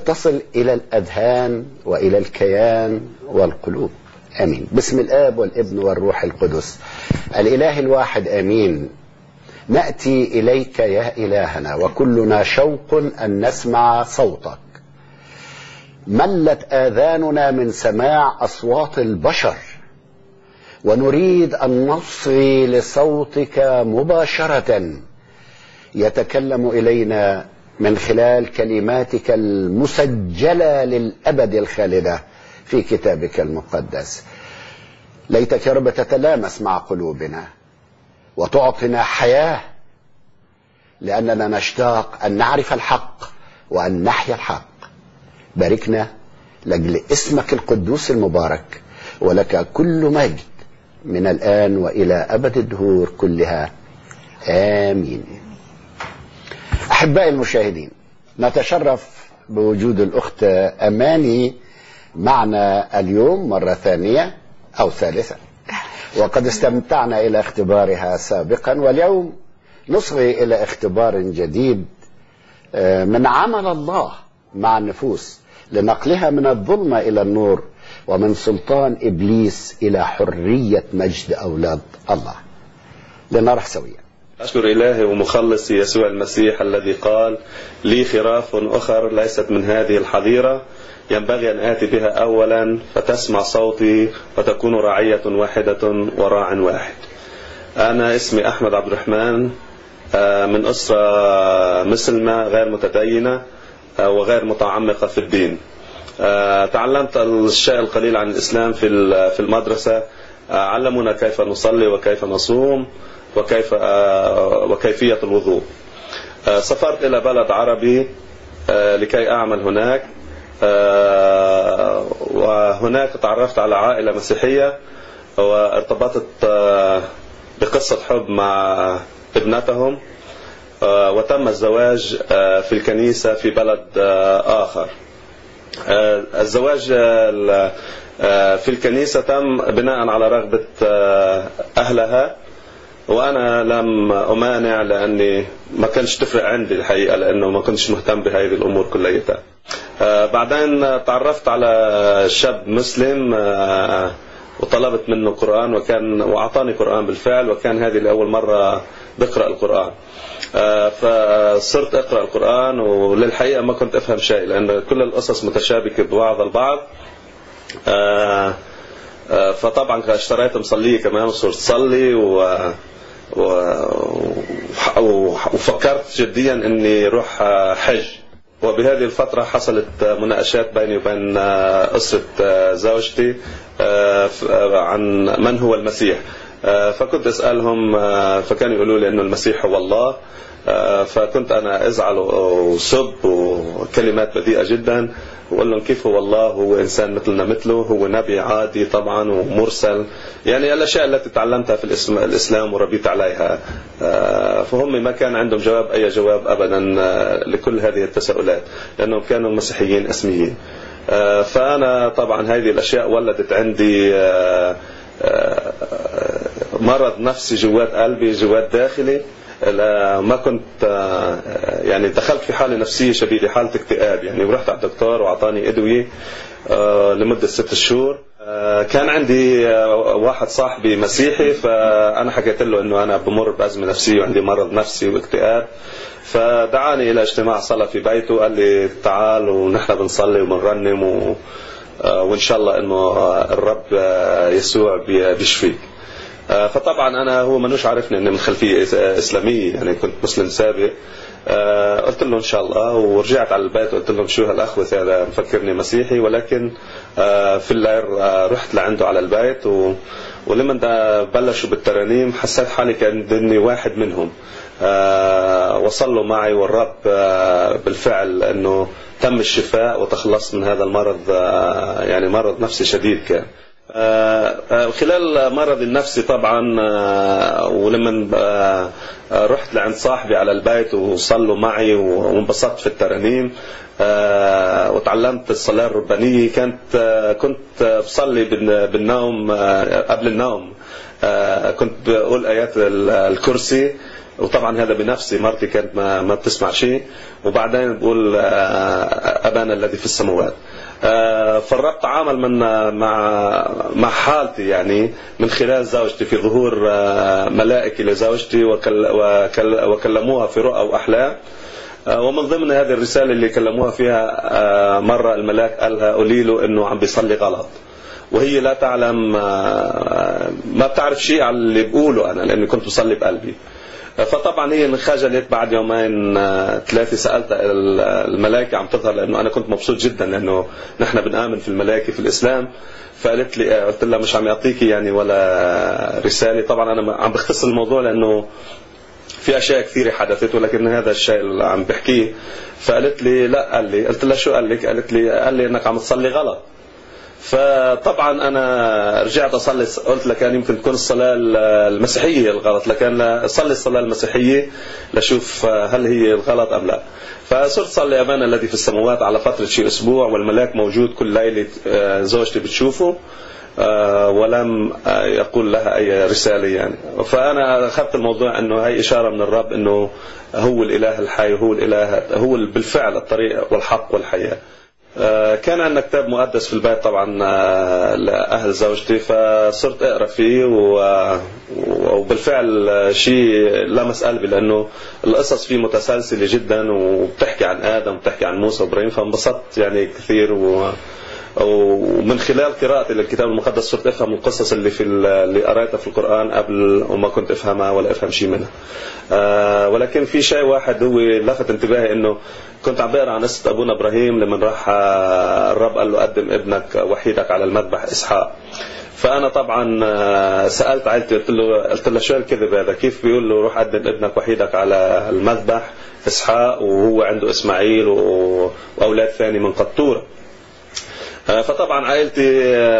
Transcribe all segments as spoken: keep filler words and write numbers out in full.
تصل إلى الأذهان وإلى الكيان والقلوب. آمين. باسم الآب والابن والروح القدس الإله الواحد آمين. نأتي إليك يا إلهنا وكلنا شوق أن نسمع صوتك. ملت آذاننا من سماع أصوات البشر، ونريد أن نصغي لصوتك مباشرة يتكلم إلينا من خلال كلماتك المسجلة للأبد الخالدة في كتابك المقدس. ليتك يا رب تتلامس مع قلوبنا وتعطينا حياة، لأننا نشتاق أن نعرف الحق وأن نحيا الحق. باركنا لأجل اسمك القدوس المبارك، ولك كل مجد من الآن وإلى أبد الدهور كلها آمين. أحبائي المشاهدين، نتشرف بوجود الأخت أماني معنا اليوم مرة ثانية أو ثالثة، وقد استمتعنا إلى اختبارها سابقا، واليوم نصغي إلى اختبار جديد من عمل الله مع النفوس لنقلها من الظلمة إلى النور، ومن سلطان إبليس إلى حرية مجد أولاد الله. لنرح سويا. أشكر إلهي ومخلصي يسوع المسيح الذي قال لي خراف أخر ليست من هذه الحظيرة، ينبغي أن آتي بها أولا فتسمع صوتي وتكون رعية واحدة وراع واحد. أنا اسمي أحمد عبد الرحمن، من أسرة مسلمة غير متدينة وغير متعمقة في الدين. تعلمت الشيء القليل عن الإسلام في المدرسة. علمونا كيف نصلي وكيف نصوم وكيف وكيفية الوضوء. سافرت إلى بلد عربي لكي أعمل هناك، وهناك تعرفت على عائلة مسيحية وارتبطت بقصة حب مع ابنتهم، وتم الزواج في الكنيسة في بلد آخر. الزواج في الكنيسة تم بناء على رغبة أهلها، وأنا لم أمانع لأني ما كانش تفرق عندي الحقيقة، لأنه ما كنتش مهتم بهذه الأمور كليتها. بعدين تعرفت على شاب مسلم وطلبت منه قرآن، وكان وأعطاني قرآن بالفعل، وكان هذه لأول مرة بقرأ القرآن. فصرت أقرأ القرآن، وللحقيقة ما كنت أفهم شيء لأن كل القصص متشابكة ببعض البعض. فطبعا اشتريت مصلية كمان وصرت صلي، و... و... وفكرت جديا أني روح حج. وبهذه الفترة حصلت مناقشات بيني وبين أسرة زوجتي عن من هو المسيح، فكنت أسألهم فكانوا يقولوا لي أنه المسيح هو الله. فكنت أنا أزعل وسب وكلمات بذيئة جدا، وقال لهم كيف هو الله؟ هو إنسان مثلنا مثله، هو نبي عادي طبعا ومرسل، يعني الأشياء التي تعلمتها في الإسلام وربيت عليها. فهم ما كان عندهم جواب أي جواب أبدا لكل هذه التساؤلات، لأنهم كانوا مسيحيين أسميين. فأنا طبعا هذه الأشياء ولدت عندي مرض نفسي جوات قلبي، جوات داخلي. ما كنت يعني دخلت في حالة نفسية شديدة، حالة اكتئاب يعني، ورحت على الدكتور وعطاني أدوية لمدة ست شهور. كان عندي واحد صاحبي مسيحي، فأنا حكيت له أنه أنا بمر بأزمة نفسية وعندي مرض نفسي واكتئاب، فدعاني إلى اجتماع صلاة في بيته، قال لي تعال ونحن بنصلي وبنرنم و... وإن شاء الله أنه الرب يسوع بيشفيك. فطبعا أنا هو منوش عارفني أني من خلفية إسلامية، يعني كنت مسلم سابق. قلت له إن شاء الله، ورجعت على البيت وقلت لهم شو هالأخوة هذا مفكرني مسيحي، ولكن في الليل رحت لعنده على البيت، و... ولما بلشوا بالترانيم حسيت حالي كأني واحد منهم. وصلوا معي، والرب بالفعل أنه تم الشفاء وتخلصت من هذا المرض، يعني مرض نفسي شديد كان. خلال مرض النفسي طبعا، ولما رحت لعند صاحبي على البيت وصلوا معي وانبسطت في الترانيم، وتعلمت الصلاة الربانية كانت كنت بصلي بالنوم قبل النوم، كنت بقول آيات الكرسي، وطبعا هذا بنفسي، مرتي كانت ما, ما بتسمع شيء، وبعدين بقول أبانا الذي في السماوات. فالرب تعامل من مع مع حالتي يعني من خلال زوجتي في ظهور ملائكة لزوجتي وكل وكل وكلموها في رؤى وأحلام. ومن ضمن هذه الرسالة اللي كلموها فيها مرة الملاك قالها قولي له إنه عم بيصلي غلط، وهي لا تعلم، ما بتعرف شيء على اللي بقوله أنا لأني كنت بصلي بقلبي. فطبعا هي انخجلت. بعد يومين ثلاثة سألت الملائكة عم تظهر، لأنه أنا كنت مبسوط جدا لأنه نحن بنآمن في الملائكة في الإسلام. فقالت لي، قلت لها مش عم يعطيكي يعني ولا رسالة. طبعا أنا عم بختصر الموضوع لأنه في أشياء كثيرة حدثت، ولكن هذا الشيء اللي عم بحكيه. فقالت لي لا. قال لي، قلت لها شو قال لك؟ قالت لي قال لي إنك عم تصلي غلط. فطبعا أنا رجعت أصلي، قلت لك يعني يمكن تكون الصلاة المسيحية الغلط، لكن أصلي الصلاة المسيحية لشوف هل هي الغلط أم لا. فصرت صلي أبانا الذي في السماوات على فترة شيء أسبوع، والملاك موجود كل ليلة، زوجتي بتشوفه ولم يقول لها أي رسالة يعني. فأنا أخذت الموضوع أنه هي إشارة من الرب أنه هو الإله الحي، هو الإله، هو بالفعل الطريق والحق والحياة. كان عندنا كتاب مقدس في البيت طبعا لأهل زوجتي، فصرت أقرأ فيه وبالفعل شيء لمس قلبي، لأنه القصص فيه متسلسلة جدا وبتحكي عن آدم وبتحكي عن موسى وإبراهيم، فانبسطت يعني كثير. و ومن خلال قراءتي للكتاب المقدس صرت أفهم القصص اللي في اللي قرأتها في القرآن قبل وما كنت أفهمها ولا أفهم شيء منها. أه ولكن في شيء واحد هو لفت انتباهي، إنه كنت عم بقرأ عن قصة أبونا إبراهيم لما راح الرب قال له قدم ابنك وحيدك على المذبح إسحاق. فأنا طبعا سألت عائلتي، قلت له قلت له شو الكذب هذا؟ كيف بيقول له روح قدم ابنك وحيدك على المذبح إسحاق وهو عنده إسماعيل وأولاد ثاني من قطورة؟ فطبعا عائلتي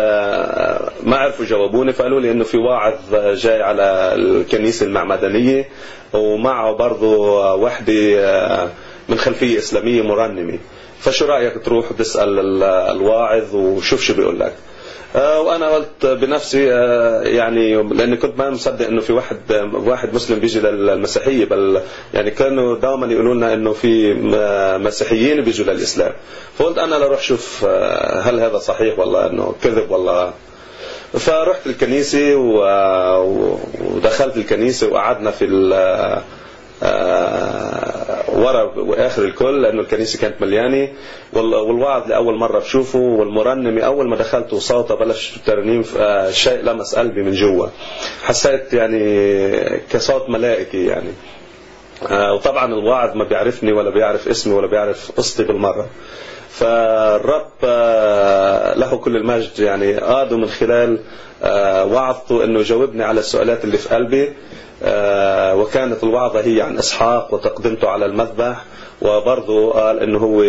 ما عرفوا جاوبوني، فقالوا لي انه في واعظ جاي على الكنيسة المعمدانية ومعه برضه وحدة من خلفية إسلامية مرنمة، فشو رأيك تروح تسأل الواعظ وشوف شو بيقول لك؟ وانا قلت بنفسي يعني لاني كنت ما مصدق انه في واحد واحد مسلم بيجي للمسيحيه، بل يعني كانوا دائما يقولوا لنا انه في مسيحيين بيجوا للاسلام. فقلت انا لروح شوف هل هذا صحيح ولا انه كذب ولا. فرحت الكنيسه ودخلت الكنيسه وقعدنا في ورا واخر الكل، لانه الكنيسه كانت مليانه، والوعظ لاول مره بشوفه، والمرنمه اول ما دخلت وصوتها بلش ترنيم، شيء لمس قلبي من جوا، حسيت يعني كصوت ملائكي يعني. وطبعا الواعظ ما بيعرفني ولا بيعرف اسمي ولا بيعرف قصتي بالمره. فالرب له كل المجد يعني قاده من خلال وعظته انه جاوبني على السؤالات اللي في قلبي. وكانت الوعظة هي عن إسحاق وتقدمته على المذبح، وبرضه قال انه هو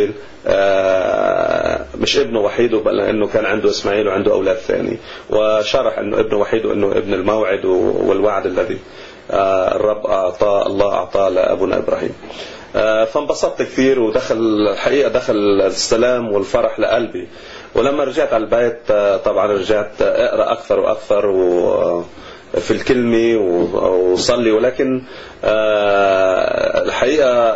مش ابنه وحيده، بل انه كان عنده اسماعيل وعنده اولاد ثاني، وشرح انه ابنه وحيد وانه ابن الموعد والوعد الذي الرب اعطاه الله اعطاه لابونا ابراهيم. فانبسطت كثير، ودخل الحقيقه دخل السلام والفرح لقلبي. ولما رجعت على البيت طبعا رجعت اقرا اكثر واكثر و في الكلمة وصلي، ولكن الحقيقة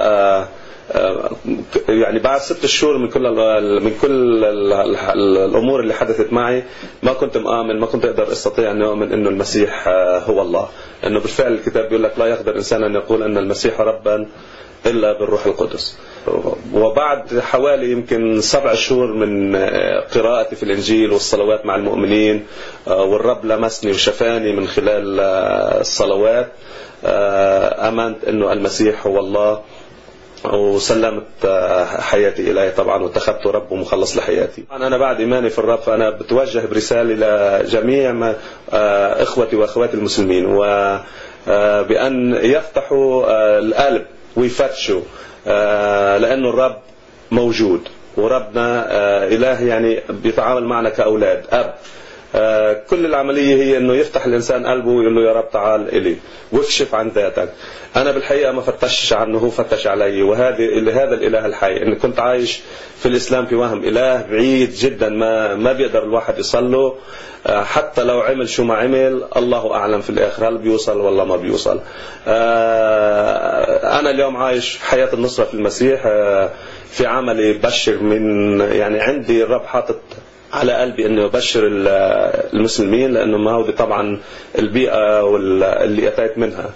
يعني بعد ست شهور من كل من كل الأمور اللي حدثت معي ما كنت مآمن، ما كنت أقدر أستطيع أن أؤمن إنه المسيح هو الله، لأنه بالفعل الكتاب بيقول لك لا يقدر إنسان أن يقول أن المسيح ربا إلا بالروح القدس. وبعد حوالي يمكن سبع شهور من قراءتي في الإنجيل والصلوات مع المؤمنين، والرب لمسني وشفاني من خلال الصلوات، آمنت أنه المسيح هو الله، وسلمت حياتي إليه طبعا، واتخذته رب ومخلص لحياتي. أنا بعد إيماني في الرب فأنا بتوجه برسالة لجميع إخوتي وأخواتي المسلمين، وبأن يفتحوا القلب ويفتشوا، لأنه الرب موجود، وربنا إله يعني بيتعامل معنا كأولاد أب. كل العملية هي انه يفتح الانسان قلبه ويقول له يا رب تعال الي واكشف عن ذاتك. انا بالحقيقة ما فتشش عنه، هو فتش علي، وهذه هذا الاله الحي. ان كنت عايش في الاسلام في وهم اله بعيد جدا ما ما بيقدر الواحد يصل له، حتى لو عمل شو ما عمل الله اعلم في الاخر هل بيوصل ولا ما بيوصل. انا اليوم عايش حياة النصرة في المسيح، في عملي بشر من يعني عندي الرب حاطط على قلبي انه ابشر المسلمين، لانه ما هو طبعا البيئة واللي اتيت منها.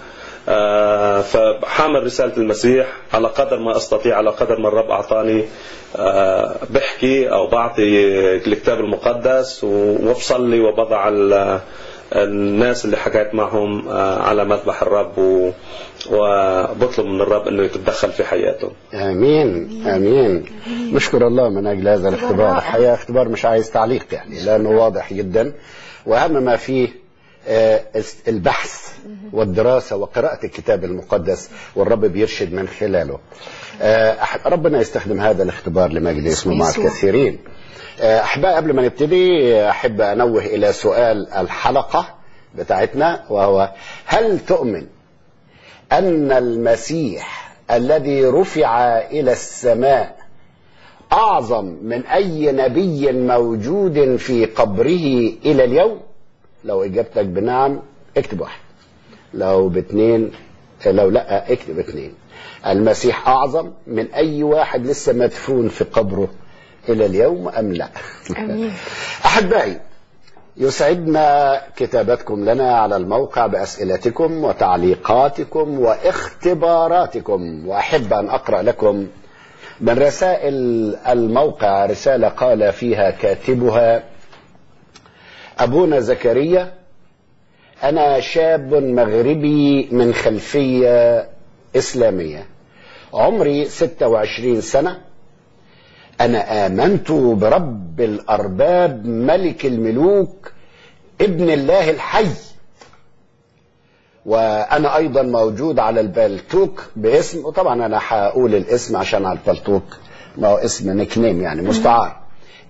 فحامل رسالة المسيح على قدر ما استطيع، على قدر ما الرب اعطاني بحكي او بعطي الكتاب المقدس وبصلي وبضع الناس اللي حكيت معهم على مذبح الرب وبطلب من الرب انه يتدخل في حياتهم. امين امين. نشكر الله من اجل هذا الاختبار. الحقيقه اختبار مش عايز تعليق يعني، لانه واضح جدا، واهم ما فيه البحث والدراسه وقراءه الكتاب المقدس، والرب بيرشد من خلاله. ربنا يستخدم هذا الاختبار لمجد اسمه مع الكثيرين. احبائي، قبل ما نبتدي احب انوه الى سؤال الحلقه بتاعتنا، وهو: هل تؤمن ان المسيح الذي رفع الى السماء اعظم من اي نبي موجود في قبره الى اليوم؟ لو اجابتك بنعم اكتب واحد، لو باثنين لو لا اكتب اثنين. المسيح اعظم من اي واحد لسه مدفون في قبره الى اليوم ام لا؟ امين. احبائي، يسعدنا كتابتكم لنا على الموقع باسئلتكم وتعليقاتكم واختباراتكم، واحب ان اقرا لكم من رسائل الموقع رساله قال فيها كاتبها: أبونا زكريا، أنا شاب مغربي من خلفية إسلامية، عمري ستة وعشرين سنة. أنا آمنت برب الأرباب ملك الملوك ابن الله الحي، وأنا أيضا موجود على البلتوك باسم، وطبعا أنا هقول الاسم عشان على البلتوك ما هو اسم نكنيم يعني مستعار،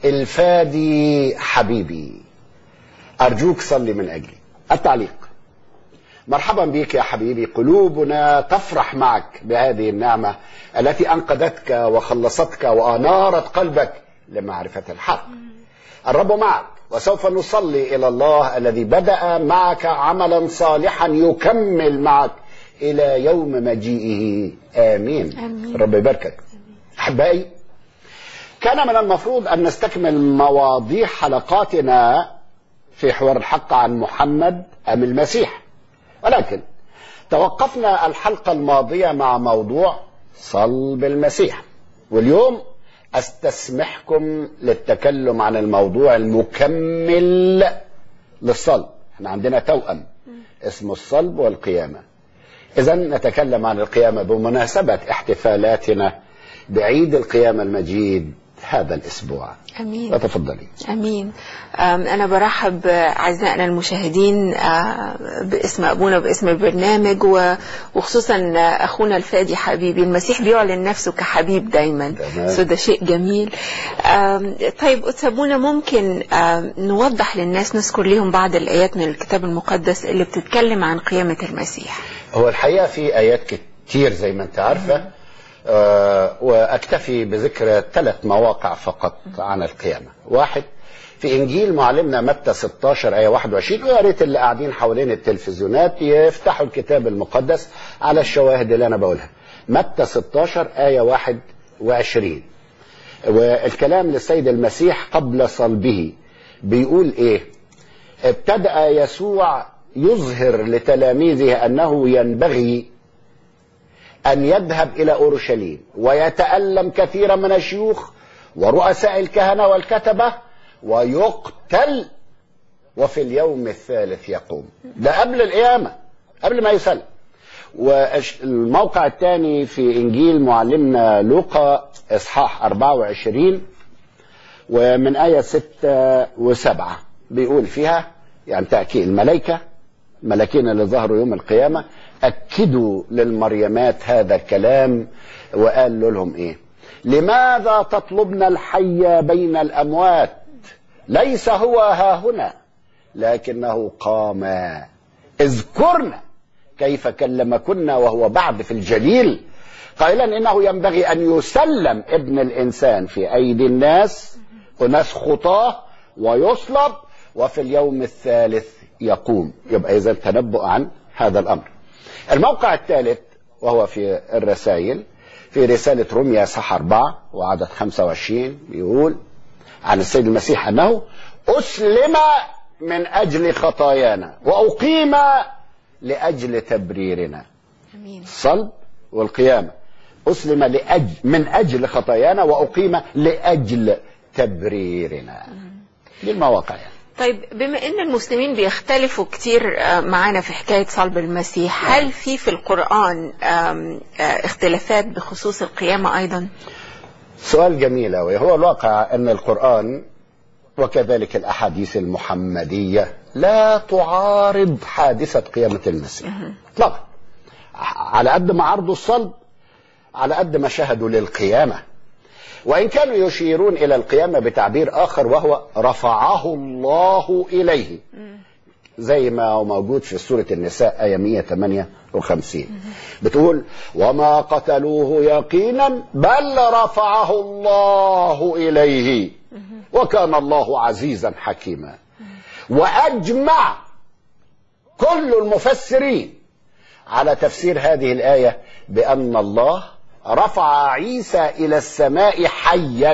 الفادي حبيبي. أرجوك صلي من أجلي. التعليق: مرحبا بك يا حبيبي، قلوبنا تفرح معك بهذه النعمة التي أنقذتك وخلصتك وأنارت قلبك لمعرفة الحق. الرب معك، وسوف نصلي إلى الله الذي بدأ معك عملا صالحا يكمل معك إلى يوم مجيئه. آمين, آمين. الرب يباركك. أحبائي، كان من المفروض أن نستكمل مواضيع حلقاتنا في حوار الحق عن محمد أم المسيح، ولكن توقفنا الحلقة الماضية مع موضوع صلب المسيح، واليوم استسمحكم للتكلم عن الموضوع المكمل للصلب. احنا عندنا توأم اسمه الصلب والقيامة، إذن نتكلم عن القيامة بمناسبة احتفالاتنا بعيد القيامة المجيد هذا الأسبوع. أمين. تفضلي. أمين. أنا برحب أعزائنا المشاهدين باسم أبونا وباسم البرنامج، وخصوصا أخونا الفادي حبيبي. المسيح بيعلن نفسه كحبيب دايما، ده شيء جميل. طيب أبونا، ممكن نوضح للناس، نذكر لهم بعض الآيات من الكتاب المقدس اللي بتتكلم عن قيامة المسيح؟ هو الحقيقة في آيات كتير زي ما أنت عارفة، أه وأكتفي بذكر ثلاث مواقع فقط عن القيامة. واحد في إنجيل معلمنا متى ستة عشر آية واحد وعشرين، ويا ريت اللي قاعدين حوالين التلفزيونات يفتحوا الكتاب المقدس على الشواهد اللي أنا بقولها. متى ستة عشر آية واحد وعشرين، والكلام للسيد المسيح قبل صلبه بيقول إيه؟ ابتدأ يسوع يظهر لتلاميذه أنه ينبغي أن يذهب إلى أورشليم ويتألم كثيرا من الشيوخ ورؤساء الكهنة والكتبة ويقتل وفي اليوم الثالث يقوم. ده قبل القيامة، قبل ما يسلم. والموقع الثاني في إنجيل معلمنا لوقا إصحاح أربعة وعشرين ومن آية ستة وسبعة بيقول فيها يعني تأكيد الملائكة ملاكين اللي ظهروا يوم القيامة أكدوا للمريمات هذا الكلام، وقال لهم إيه؟ لماذا تطلبن الحي بين الأموات؟ ليس هو ها هنا، لكنه قام. اذكرنا كيف كلمكن وهو بعد في الجليل قائلا إنه ينبغي أن يسلم ابن الإنسان في أيدي الناس، أناس خطاه، ويصلب، وفي اليوم الثالث يقوم. يبقى إذا تنبؤ عن هذا الأمر. الموقع الثالث وهو في الرسائل، في رسالة روميا صح أربعة وعدد خمسة وعشرين، يقول عن السيد المسيح أنه أسلم من أجل خطايانا وأقيم لأجل تبريرنا. أمين. الصلب والقيامة، أسلم لأجل من أجل خطايانا وأقيم لأجل تبريرنا. دي المواقع يعني. طيب، بما ان المسلمين بيختلفوا كتير معانا في حكاية صلب المسيح، هل في في القرآن اختلافات بخصوص القيامة ايضا؟ سؤال جميل أوي. هو الواقع ان القرآن وكذلك الاحاديث المحمدية لا تعارض حادثة قيامة المسيح اطلاقا. على قد ما عرضوا الصلب على قد ما شهدوا للقيامة، وإن كانوا يشيرون إلى القيامة بتعبير آخر وهو رفعه الله إليه، زي ما هو موجود في سورة النساء آية مئة وثمانية وخمسين، بتقول وما قتلوه يقينا بل رفعه الله إليه وكان الله عزيزا حكيما. وأجمع كل المفسرين على تفسير هذه الآية بأن الله رفع عيسى إلى السماء حيا.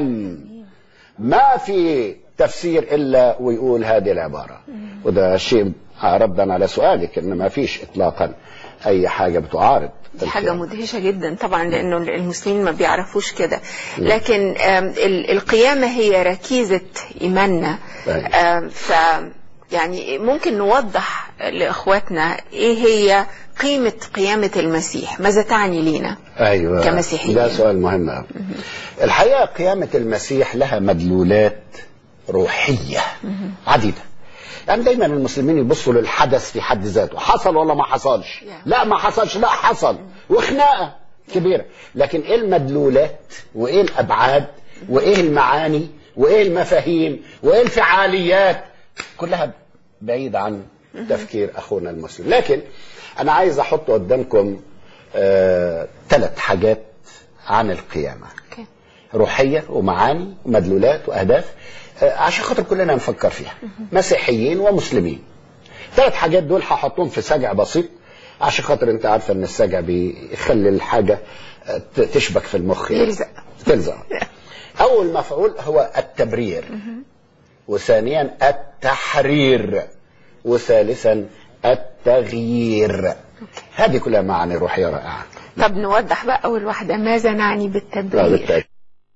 ما في تفسير إلا ويقول هذه العبارة، وده شيء ردا على سؤالك إن ما فيش إطلاقا أي حاجة بتعارض. دي حاجة مدهشة جدا طبعا، لأنه المسلمين ما بيعرفوش كده، لكن القيامة هي ركيزة إيماننا. ف يعني ممكن نوضح لإخواتنا إيه هي قيمة قيامة المسيح، ماذا تعني لنا أيوة كمسيحيين؟ ده سؤال مهم أوي. الحقيقة قيامة المسيح لها مدلولات روحية عديدة. يعني دايما المسلمين يبصوا للحدث في حد ذاته، حصل ولا ما حصلش؟ لا ما حصلش، لا حصل، وخناقة كبيرة. لكن ايه المدلولات وايه الابعاد وايه المعاني وايه المفاهيم وايه الفعاليات؟ كلها بعيدة عن تفكير اخونا المسلم. لكن انا عايز احط قدامكم آه ثلاث حاجات عن القيامة، روحية ومعاني ومدلولات واهداف، آه عشان خاطر كلنا نفكر فيها، مسيحيين ومسلمين. ثلاث حاجات دول هحطهم في سجع بسيط، عشان خاطر انت عارفه ان السجع بيخلي الحاجه تشبك في المخ، يلزق تلزق. اول مفعول هو التبرير، وثانيا التحرير، وثالثا التغيير. هذه كلها معاني روحيه رائعه. طب نوضح بقى اول واحده، ماذا نعني بالتبرير؟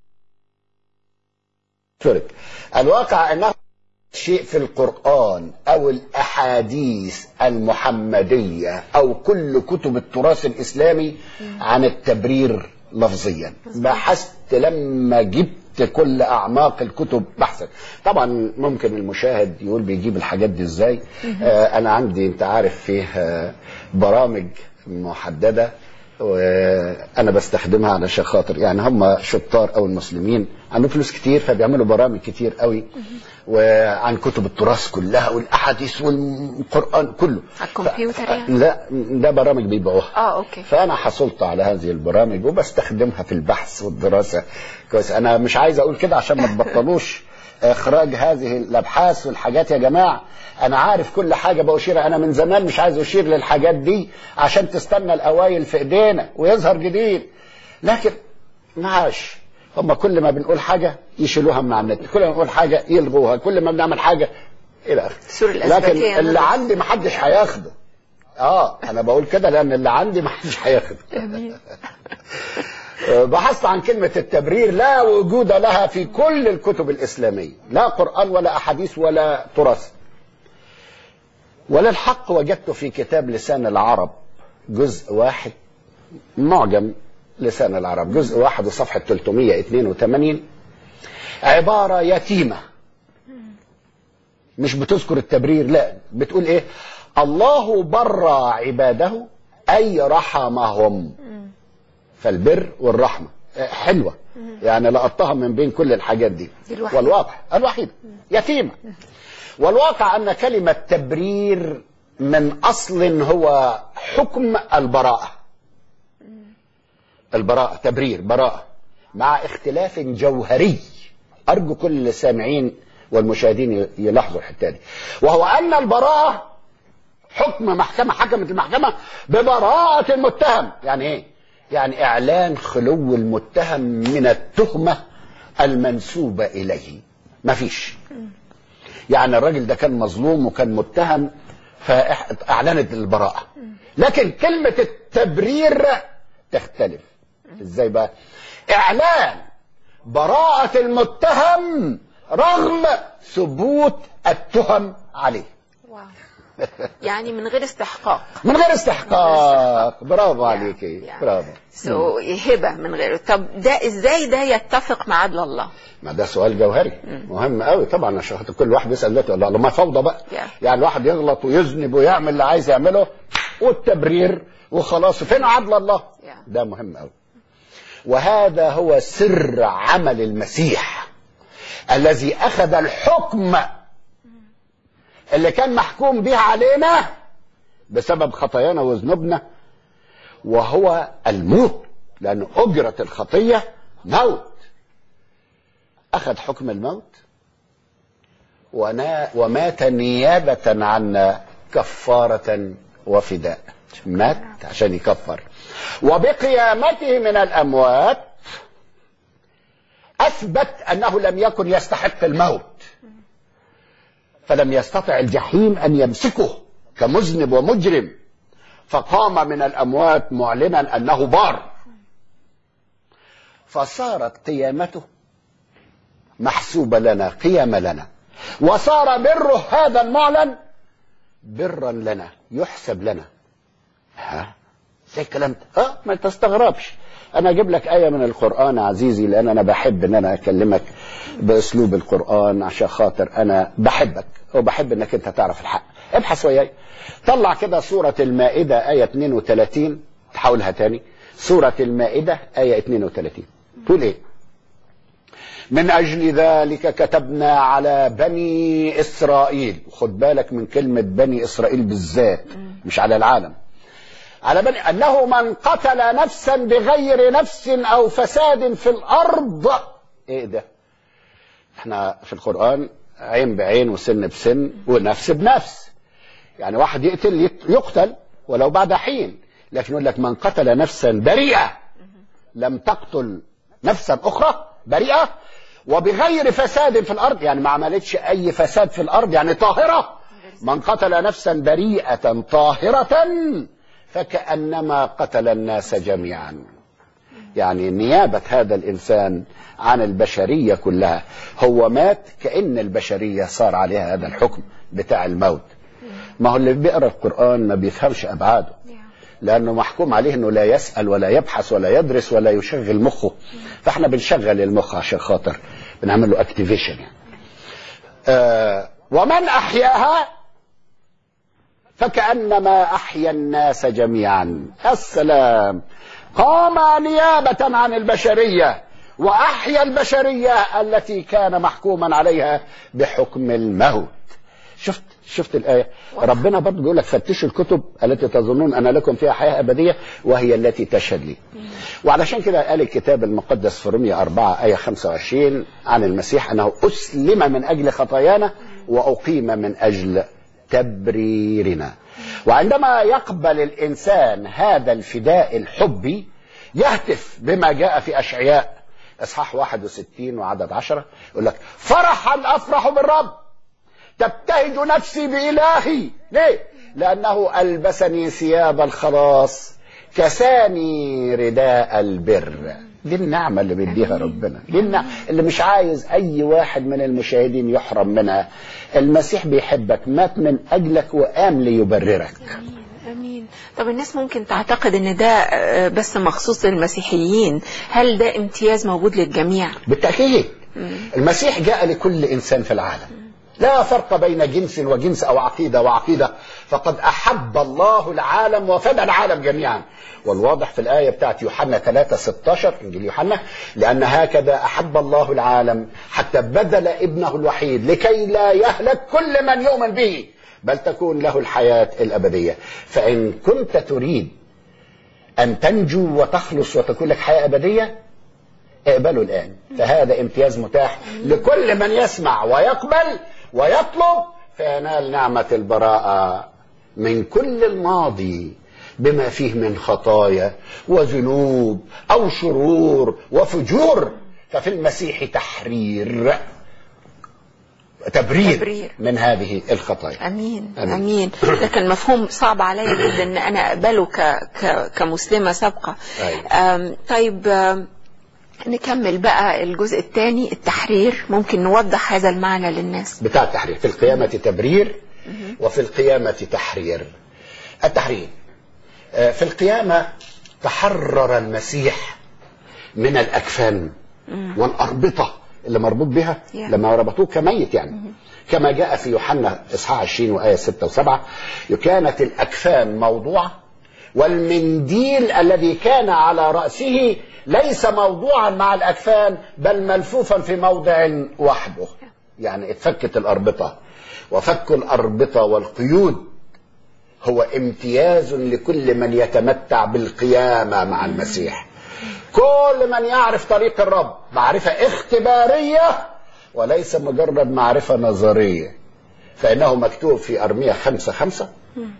الواقع انه شيء في القرآن أو الأحاديث المحمدية أو كل كتب التراث الإسلامي عن التبرير لفظيا. بحثت لما جبت كل أعماق الكتب بحثا. طبعا ممكن المشاهد يقول بيجيب الحاجات دي إزاي. آه أنا عندي أنت عارف فيه آه برامج محددة وانا بستخدمها علشان خاطر يعني هم شطار او المسلمين عندهم فلوس كتير فبيعملوا برامج كتير قوي وعن كتب التراث كلها والاحاديث والقران كله على الكمبيوتر ف... يعني؟ لا ده برامج بيبيعوها. اه اوكي. فانا حصلت على هذه البرامج وبستخدمها في البحث والدراسه كويس. انا مش عايز اقول كده عشان ما تبطلوش اخراج هذه الابحاث والحاجات يا جماعه. انا عارف كل حاجه بأشير، انا من زمان مش عايز اشير للحاجات دي عشان تستنى الاوائل في ايدينا ويظهر جديد. لكن معاش هم كل ما بنقول حاجه يشيلوها من على النت، كل ما بنقول حاجه يلغوها، كل ما بنعمل حاجه الى اخره. لكن اللي عندي ما حدش هياخده. اه انا بقول كده لان اللي عندي ما حدش هياخده. بحثت عن كلمة التبرير، لا وجود لها في كل الكتب الإسلامية، لا قرآن ولا أحاديث ولا تراث. وللحق وجدت في كتاب لسان العرب جزء واحد، معجم لسان العرب جزء واحد وصفحة ثلاثمئة واثنين وثمانين، عبارة يتيمة مش بتذكر التبرير، لا بتقول ايه؟ الله برى عباده أي رحمهم. فالبر والرحمة حلوة يعني لقطها من بين كل الحاجات دي. والواقع الوحيد يتيمة. والواقع أن كلمة تبرير من أصل هو حكم البراءة. البراءة تبرير براءة، مع اختلاف جوهري أرجو كل السامعين والمشاهدين يلاحظوا الحتة دي، وهو أن البراءة حكم محكمة حكمت المحكمة ببراءة المتهم. يعني إيه؟ يعني إعلان خلو المتهم من التهمة المنسوبة إليه. مفيش، يعني الراجل ده كان مظلوم وكان متهم فأعلنت البراءة. لكن كلمة التبرير تختلف. ازاي بقى؟ إعلان براءة المتهم رغم ثبوت التهم عليه. واو. يعني من غير استحقاق. من غير استحقاق. برافو عليكي، برافو. سو هبة من غير. طب ده ازاي ده يتفق مع عدل الله؟ ما ده سؤال جوهري مهم قوي طبعا، عشان كل واحد يسأل ذاته. الله ما فوضى بقى. yeah. يعني الواحد يغلط ويذنب ويعمل اللي عايز يعمله والتبرير وخلاص، فين عدل الله؟ yeah. ده مهم قوي. وهذا هو سر عمل المسيح الذي أخذ الحكم اللي كان محكوم به علينا بسبب خطايانا وذنوبنا، وهو الموت، لأن أجرة الخطية موت. أخذ حكم الموت ومات نيابة عنا كفارة وفداء. مات عشان يكفر، وبقيامته من الأموات أثبت أنه لم يكن يستحق الموت، فلم يستطع الجحيم أن يمسكه كمذنب ومجرم، فقام من الأموات معلنا أنه بار، فصارت قيامته محسوبة لنا قيام لنا، وصار بره هذا المعلن برا لنا يحسب لنا. ها زي الكلام ده؟ اه ما تستغربش. انا اجيب لك آية من القرآن عزيزي، لان انا بحب ان انا اكلمك باسلوب القرآن عشان خاطر انا بحبك وبحب انك انت تعرف الحق. ابحث وياي، طلع كده سورة المائدة آية اثنين وثلاثين، تحولها تاني. سورة المائدة آية اثنين وثلاثين تقول ايه؟ من أجل ذلك كتبنا على بني إسرائيل. خد بالك من كلمة بني إسرائيل بالذات، مش على العالم. على بني أنه من قتل نفسا بغير نفس أو فساد في الأرض. إيه ده؟ احنا في القرآن عين بعين وسن بسن ونفس بنفس. يعني واحد يقتل يقتل ولو بعد حين، لكن يقول لك من قتل نفسا بريئة لم تقتل نفسا أخرى بريئة وبغير فساد في الأرض، يعني ما عملتش أي فساد في الأرض، يعني طاهرة. من قتل نفسا بريئة طاهرة فكأنما قتل الناس جميعا. يعني نيابة هذا الإنسان عن البشرية كلها، هو مات كأن البشرية صار عليها هذا الحكم بتاع الموت. ما هو اللي بيقرأ القرآن ما بيفهمش أبعاده، لأنه محكوم عليه أنه لا يسأل ولا يبحث ولا يدرس ولا يشغل مخه. فإحنا بنشغل المخ عشان خاطر بنعمل له اكتيفيشن يعني. آه ومن أحياها فكأنما أحيا الناس جميعا. السلام، قام نيابة عن البشرية وأحيا البشرية التي كان محكوما عليها بحكم الموت. شفت شفت الآية؟ ربنا برضه بيقول لك فتشوا الكتب التي تظنون أن لكم فيها حياة أبدية وهي التي تشهد لي. وعلشان كده قال الكتاب المقدس في رومية أربعة آية خمسة وعشرين عن المسيح أنه أسلم من أجل خطايانا وأقيم من أجل تبريرنا. وعندما يقبل الإنسان هذا الفداء الحبي يهتف بما جاء في أشعياء إصحاح واحد وستين وعدد عشرة، يقول لك فرحا أفرح بالرب تبتهج نفسي بإلهي. ليه؟ لأنه ألبسني ثياب الخلاص كساني رداء البر. دي النعمة اللي بيديها ربنا، دي النعمة اللي مش عايز أي واحد من المشاهدين يحرم منها. المسيح بيحبك، مات من أجلك وقام ليبررك. أمين أمين. طب الناس ممكن تعتقد ان ده بس مخصوص للمسيحيين، هل ده امتياز موجود للجميع؟ بالتأكيد. المسيح جاء لكل إنسان في العالم، لا فرق بين جنس وجنس أو عقيدة وعقيدة، فقد أحب الله العالم وفدى العالم جميعا. والواضح في الآية بتاعت يوحنا ثلاثة ستة عشر إنجيل يوحنا: لأن هكذا أحب الله العالم حتى بذل ابنه الوحيد لكي لا يهلك كل من يؤمن به بل تكون له الحياة الأبدية. فإن كنت تريد أن تنجو وتخلص وتكون لك حياة أبدية اقبله الآن، فهذا امتياز متاح لكل من يسمع ويقبل ويطلب، فينال نعمة البراءة من كل الماضي بما فيه من خطايا وذنوب أو شرور وفجور. ففي المسيح تحرير تبرير, تبرير من هذه الخطايا. أمين أمين, أمين. لكن مفهوم صعب علي جدا أن أنا أقبله ك... ك... كمسلمة سابقة. أم... طيب أم... نكمل بقى الجزء الثاني، التحرير. ممكن نوضح هذا المعنى للناس بتاع التحرير. في القيامة تبرير وفي القيامة تحرير. التحرير في القيامة تحرر المسيح من الأكفان والأربطة اللي مربوط بها لما ربطوه كميت، يعني كما جاء في يوحنا إصحاح عشرين وآية ستة وسبعة: كانت الأكفان موضوعة والمنديل الذي كان على رأسه ليس موضوعا مع الأكفان بل ملفوفا في موضع وحده. يعني اتفكت الأربطة، وفك الأربطة والقيود هو امتياز لكل من يتمتع بالقيامة مع المسيح. كل من يعرف طريق الرب معرفة اختبارية وليس مجرد معرفة نظرية، فإنه مكتوب في أرمية خمسة خمسة: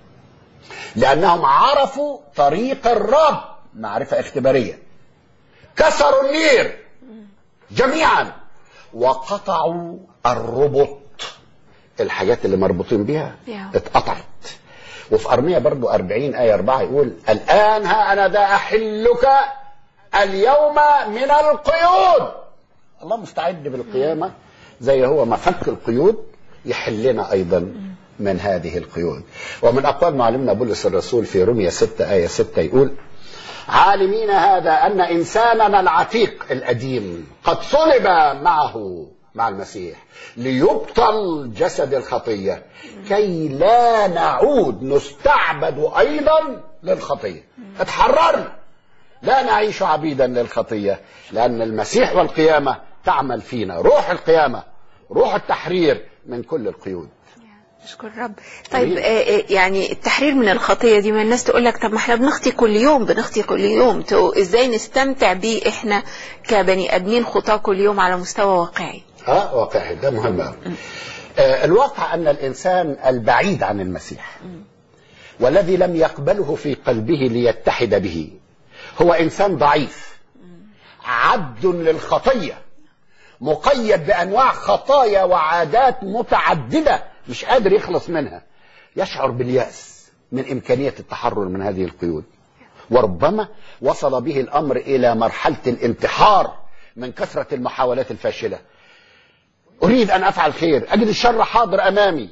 لأنهم عرفوا طريق الرب معرفة اختبارية، كسروا النير جميعا وقطعوا الربط. الحاجات اللي مربوطين بها اتقطعت. وفي أرمية برضو أربعين آية أربعة يقول: الآن ها أنا ذا أحلك اليوم من القيود. الله مستعد بالقيامة زي هو ما فك القيود يحلنا أيضا من هذه القيود. ومن أقوال معلمنا بولس الرسول في رومية ستة آية ستة يقول: عالمين هذا أن إنساننا العتيق القديم قد صلب معه مع المسيح ليبطل جسد الخطية كي لا نعود نستعبد أيضا للخطية. اتحررنا، لا نعيش عبيدا للخطية، لأن المسيح والقيامة تعمل فينا روح القيامة، روح التحرير من كل القيود. اشكر رب. طيب آه يعني التحرير من الخطية دي، ما الناس تقول لك طب ما احنا بنخطي كل يوم بنخطي كل يوم، ازاي نستمتع بيه احنا كبني ادمين خطاة كل يوم على مستوى واقعي؟ اه واقعي، ده مهم قوي. آه الواقع ان الانسان البعيد عن المسيح م. والذي لم يقبله في قلبه ليتحد به هو انسان ضعيف عبد للخطية، مقيد بانواع خطايا وعادات متعددة مش قادر يخلص منها، يشعر باليأس من إمكانية التحرر من هذه القيود، وربما وصل به الأمر إلى مرحلة الانتحار من كثرة المحاولات الفاشلة. أريد أن أفعل خير، أجد الشر حاضر أمامي،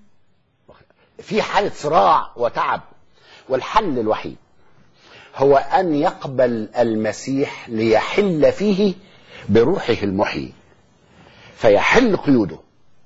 في حالة صراع وتعب. والحل الوحيد هو أن يقبل المسيح ليحل فيه بروحه المحيي، فيحل قيوده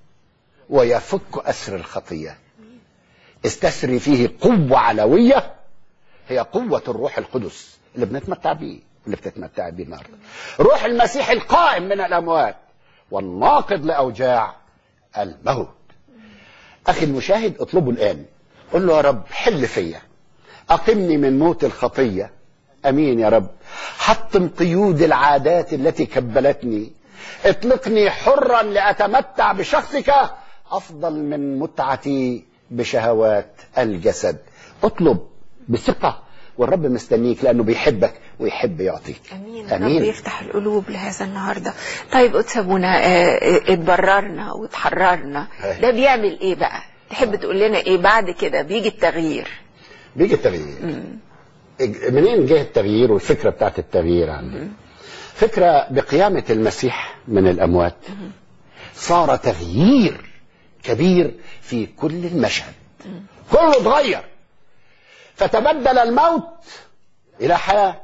ويفك أسر الخطية. استسري فيه قوة علوية هي قوة الروح القدس اللي بنتمتع به، اللي بتتمتع به النهارده. روح المسيح القائم من الأموات والناقض لأوجاع الموت. أخي المشاهد، اطلبه الآن، قل له: يا رب حل فيا، أقمني من موت الخطية. أمين يا رب. حطم قيود العادات التي كبلتني، اطلقني حرا لأتمتع بشخصك أفضل من متعتي بشهوات الجسد. اطلب بثقة والرب مستنيك لأنه بيحبك ويحب يعطيك. أمين. أمين. رب يفتح القلوب لهذا النهاردة. طيب أتسابونا، اتبررنا وتحررنا، ده بيعمل إيه بقى؟ تحب تقول لنا إيه بعد كده؟ بيجي التغيير. بيجي التغيير. مم. منين جه التغيير والفكرة بتاعت التغيير عندي؟ فكرة بقيامة المسيح من الأموات مم. صار تغيير كبير في كل المشهد، كله اتغير، فتبدل الموت إلى حياة،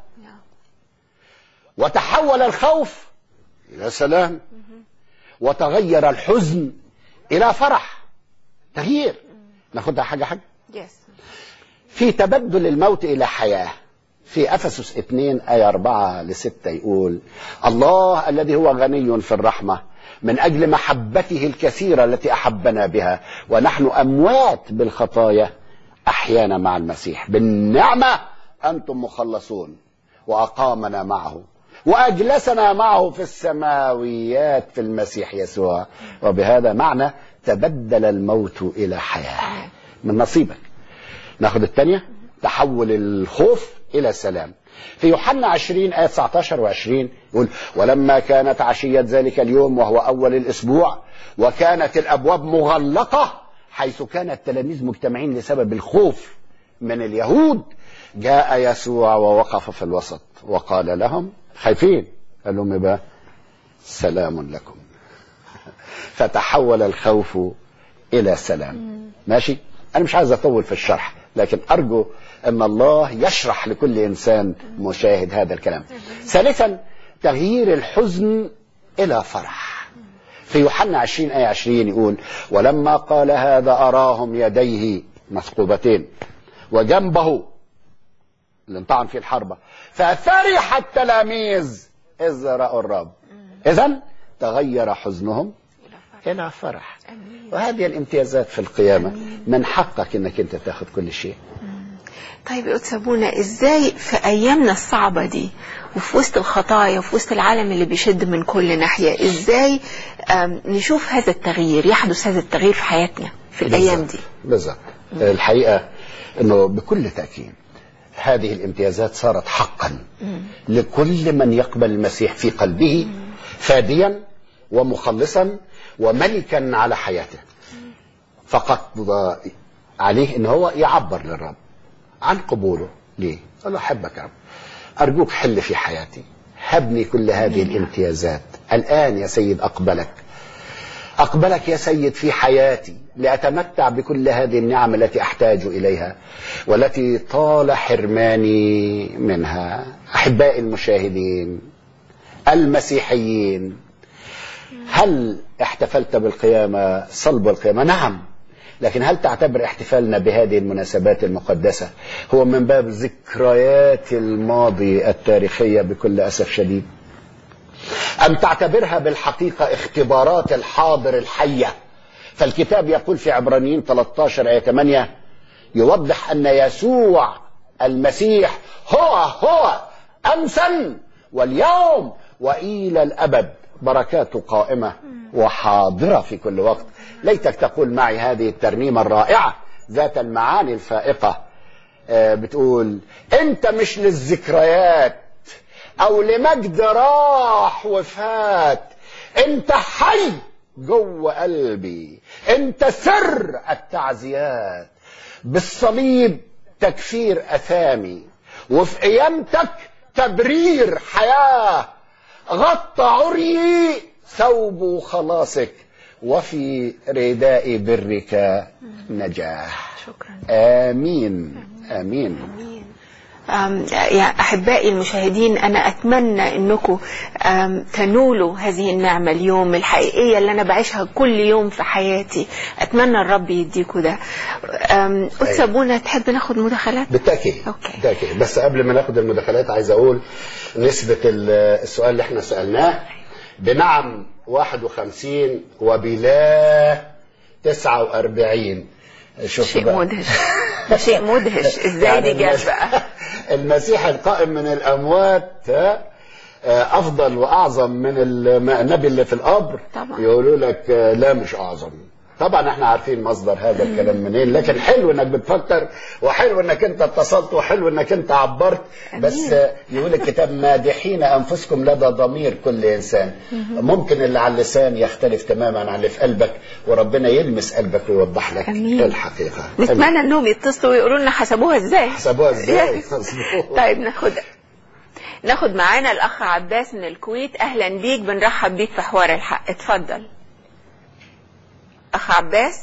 وتحول الخوف إلى سلام، وتغير الحزن إلى فرح، تغيير. ناخدها حاجة حاجة. يس. في تبدل الموت إلى حياة. في أفسس اثنين آية أربعة لستة يقول: الله الذي هو غني في الرحمة من أجل محبته الكثيرة التي أحبنا بها ونحن أموات بالخطايا أحيانا مع المسيح، بالنعمة أنتم مخلصون، وأقامنا معه وأجلسنا معه في السماويات في المسيح يسوع. وبهذا معنى تبدل الموت إلى حياة، من نصيبك. ناخد الثانية، تحول الخوف إلى سلام. في يوحنا عشرين آية تسعة عشر وعشرين يقول: ولما كانت عشية ذلك اليوم وهو أول الأسبوع وكانت الأبواب مغلقة حيث كان التلاميذ مجتمعين لسبب الخوف من اليهود، جاء يسوع ووقف في الوسط وقال لهم، خايفين، قال لهم: يبقى سلام لكم. فتحول الخوف إلى سلام. ماشي؟ أنا مش عايز أطول في الشرح، لكن أرجو أن الله يشرح لكل إنسان مشاهد هذا الكلام. ثالثا، تغيير الحزن إلى فرح. في يوحنا عشرين آية عشرين يقول: ولما قال هذا أراهم يديه مثقوبتين وجنبه اللي انطعن فيه الحربة، ففرح التلاميذ إذ رأوا الرب. إذن تغير حزنهم إلى فرح. وهذه الامتيازات في القيامة. من حقك انك انت تاخذ كل شيء. طيب يا أستاذ أبونا، ازاي في ايامنا الصعبة دي وفي وسط الخطايا وفي وسط العالم اللي بيشد من كل ناحية، ازاي نشوف هذا التغيير، يحدث هذا التغيير في حياتنا في الايام دي؟ بالضبط. الحقيقة انه بكل تأكيد هذه الامتيازات صارت حقا مم. لكل من يقبل المسيح في قلبه مم. فاديا ومخلصا وملكا على حياته. فقط عليه ان هو يعبر للرب عن قبوله ليه. قال له: احبك يا رب، ارجوك حل في حياتي، هبني كل هذه الامتيازات الان يا سيد. اقبلك اقبلك يا سيد في حياتي لاتمتع بكل هذه النعم التي احتاج اليها والتي طال حرماني منها. احبائي المشاهدين المسيحيين، هل احتفلت بالقيامة، صلب القيامة؟ نعم. لكن هل تعتبر احتفالنا بهذه المناسبات المقدسة هو من باب ذكريات الماضي التاريخية بكل أسف شديد، أم تعتبرها بالحقيقة اختبارات الحاضر الحية؟ فالكتاب يقول في عبرانيين ثلاثة عشر آية ثمانية يوضح أن يسوع المسيح هو هو أمسا واليوم وإلى الأبد، بركاته قائمة وحاضرة في كل وقت. ليتك تقول معي هذه الترنيمة الرائعة ذات المعاني الفائقة، بتقول: انت مش للذكريات او لمجد راح وفات، انت حي جوه قلبي، انت سر التعزيات، بالصليب تكفير اثامي، وفي قيامتك تبرير حياة، غطى عري ثوب خلاصك، وفي رداء برك نجاح. شكرا. آمين آمين, آمين. يا أحبائي المشاهدين، أنا أتمنى أنكم تنولوا هذه النعمة اليوم الحقيقية اللي أنا بعيشها كل يوم في حياتي. أتمنى الرب يديكوا ده. أستاذ أبونا، تحب ناخد مداخلات؟ بالتأكيد. بالتأكيد. بس قبل ما ناخد المداخلات عايز أقول نسبة السؤال اللي احنا سألناه: بنعم واحد وخمسين وبلا تسعة وأربعين. شيء مدهش. شيء مدهش. ازاي دي جت بقى؟ المسيح القائم من الأموات أفضل وأعظم من النبي اللي في القبر. طبعا. يقولوا لك لا مش أعظم. طبعا احنا عارفين مصدر هذا الكلام منين، لكن حلو انك بتفكر، وحلو انك انت اتصلت، وحلو انك انت عبرت. بس يقول الكتاب: مادحين انفسكم لدى ضمير كل انسان. ممكن اللي على اللسان يختلف تماما عن اللي في قلبك، وربنا يلمس قلبك ويوضح لك أمين. الحقيقة. نتمنى انهم يتصلوا ويقولوا لنا حسبوها ازاي. حسبوها ازاي. طيب ناخد ناخد معانا الاخ عباس من الكويت. اهلا بيك، بنرحب بيك في حوار الحق. اتفضل أخ عباس.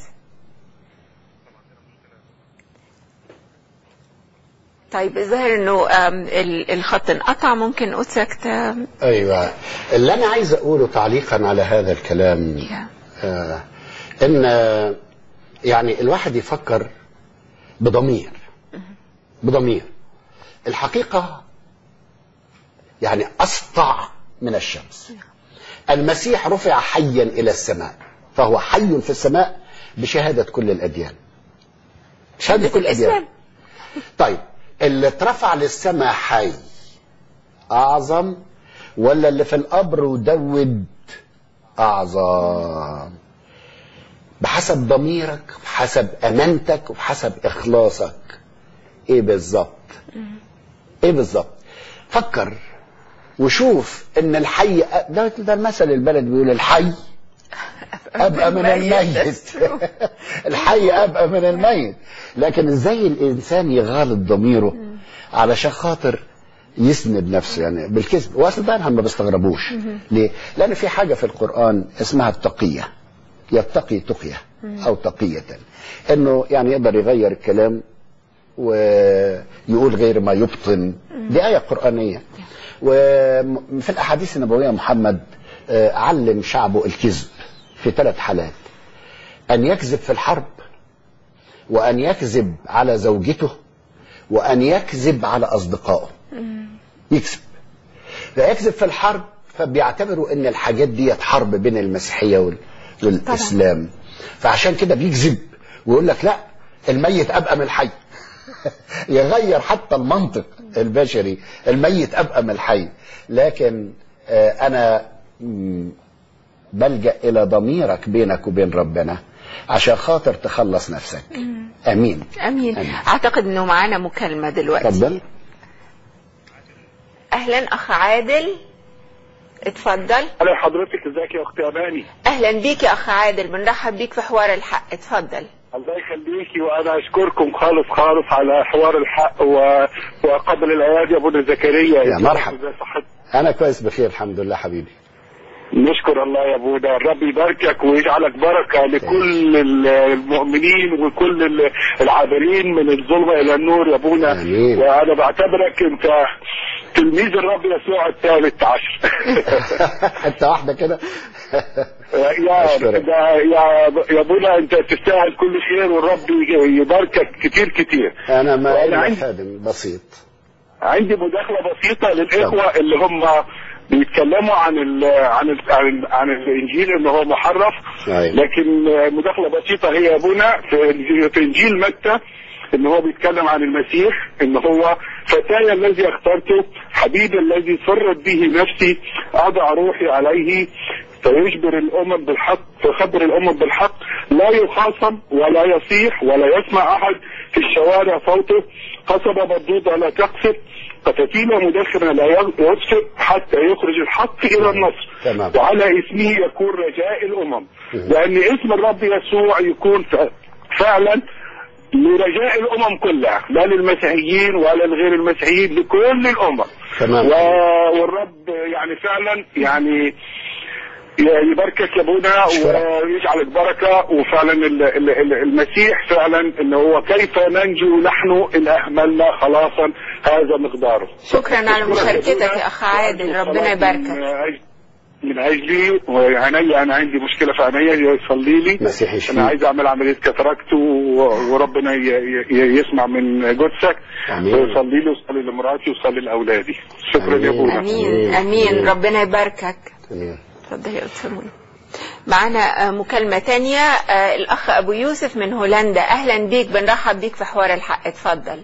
طيب الظاهر انه الخط انقطع، ممكن قدسك. ايوه، اللي انا عايز اقوله تعليقا على هذا الكلام، yeah. آه ان يعني الواحد يفكر بضمير بضمير الحقيقة يعني أسطع من الشمس. المسيح رفع حيا إلى السماء، فهو حي في السماء بشهادة كل الأديان، شهادة كل الأديان. طيب اللي اترفع للسماء حي أعظم ولا اللي في القبر ودود أعظم؟ بحسب ضميرك وبحسب أمانتك وبحسب إخلاصك. إيه بالظبط؟ إيه بالظبط؟ فكر وشوف إن الحي ده, ده المثل البلد بيقول الحي أبقى من الميت. الحي أبقى من الميت. لكن إزاي الإنسان يغالط ضميره علشان خاطر يسند نفسه يعني بالكذب؟ واصل ده ما بستغربوش. ليه؟ لأن في حاجة في القرآن اسمها التقية، يتقي تقية أو تقية، إنه يعني يقدر يغير الكلام ويقول غير ما يبطن. دي آية قرآنية. وفي الأحاديث النبوية محمد علم شعبه الكذب في ثلاث حالات: أن يكذب في الحرب، وأن يكذب على زوجته، وأن يكذب على أصدقائه. يكذب. فيكذب في الحرب فبيعتبروا أن الحاجات دي حرب بين المسيحية والإسلام، فعشان كده بيكذب ويقول لك لا الميت أبقى من الحي. يغير حتى المنطق البشري، الميت أبقى من الحي. لكن أنا بلجأ إلى ضميرك بينك وبين ربنا عشان خاطر تخلص نفسك. أمين. أمين. أمين. أعتقد أنه معانا مكالمة دلوقتي. تفضل. أهلا أخ عادل، اتفضل. أهلا حضرتك، ازيك يا أختي أماني؟ أهلا بيك يا أخ عادل، بنرحب بيك في حوار الحق، اتفضل. الله يخليكي، وانا اشكركم خالص خالص على حوار الحق و... وقبل الايادي يا ابونا زكريا. يا مرحبا. انا كويس بخير الحمد لله حبيبي. نشكر الله يا ابونا، الرب يباركك ويجعلك بركه لكل المؤمنين وكل العابرين من الظلمه الى النور يا ابونا. آمين. وانا بعتبرك انت تلميذ الرب يسوع الثالث عشر. حتى واحده كده. يا يا يا ابونا انت تستاهل كل خير والرب يباركك كتير كتير. انا ما انا خادم بسيط. عندي مداخله بسيطه للاخوه اللي هم بيتكلموا عن ال عن ال عن, عن الانجيل ان هو محرف. أيوة. لكن مداخله بسيطه هي يا ابونا في, في انجيل متى ان هو بيتكلم عن المسيح ان هو فتاي الذي اخترته، حبيبي الذي سرت به نفسي، اضع روحي عليه فيجبر الامم بالحق، فيخبر الامم بالحق، لا يخاصم ولا يصيح ولا يسمع احد في الشوارع صوته، قصبة مردودة لا تقصف، قتاتين مدخنة لا يطفئ حتى يخرج الحق الى النصر. تمام. وعلى اسمه يكون رجاء الامم. لان اسم الرب يسوع يكون فعلا لرجاء الامم كلها، لا للمسيحيين ولا لغير المسيحيين، لكل الامم. تمام. والرب يعني فعلا يعني يباركك يا ابونا ويجعلك بركه. وفعلا المسيح فعلا ان هو كيف ننجو نحن ان اهملنا خلاصا هذا مقداره. شكرا على مشاركتك يا اخ عادل، ربنا يباركك. من اجلي وعيني، انا عندي مشكله في عيني يصلي لي. مسيحي. انا عايز اعمل عمليه كاتاراكت وربنا يسمع من قدسك ويصلي لي ويصلي لمراتي ويصلي لاولادي. شكرا يا ابونا. امين امين، ربنا يباركك. امين. اتفضل يا استاذ منى. معانا مكالمه ثانيه، الاخ ابو يوسف من هولندا. اهلا بيك، بنرحب بيك في حوار الحق، اتفضل.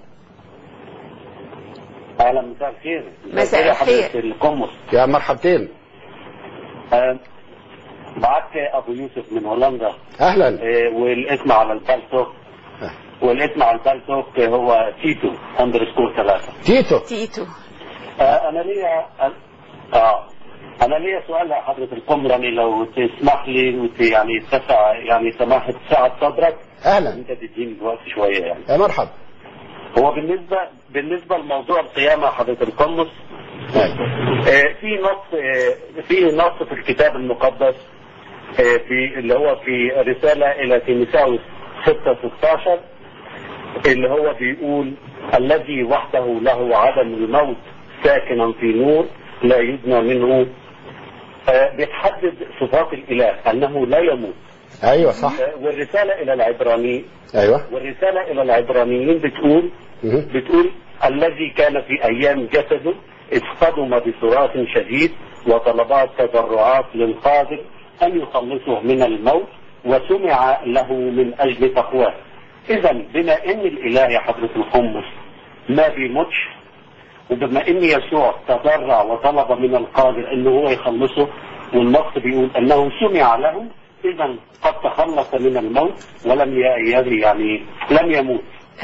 اهلا، مساء الخير. مساء الخير. القمص. يا مرحبتين. أه معك ابو يوسف من هولندا. اهلا. أه والاسم على البالتوك أه. والاسم على البالتوك هو تيتو اندرسكور ثلاثة. تيتو. تيتو. أه انا ليا اه انا ليا سؤال لحضرة القمر، يعني لو تسمح لي وت يعني تسع يعني سماحة ساعة صدرك. اهلا. انت تديني الوقت شوية يعني. يا مرحبا. هو بالنسبة بالنسبة لموضوع القيامة حضرة القمص، آه في نص آه في نص في الكتاب المقدس آه في اللي هو في رسالة إلى تيموثاوس ستة ستة عشر اللي هو بيقول الذي وحده له عدم الموت ساكنا في نور لا يدنى منه. آه بيتحدد صفات الإله أنه لا يموت. ايوه صح. والرسالة إلى العبرانيين ايوه والرسالة إلى العبرانيين بتقول بتقول الذي كان في أيام جسده اصطدم بصراخ شديد وطلبات تضرعات للقادر أن يخلصه من الموت وسمع له من أجل تقواه. إذا بما أن الإله يا حضرة القمص ما بيموتش، وبما أن يسوع تضرع وطلب من القادر أنه هو يخلصه، والنص بيقول أنه سمع له، إذا قد تخلص من الموت ولم يعني لم يموت.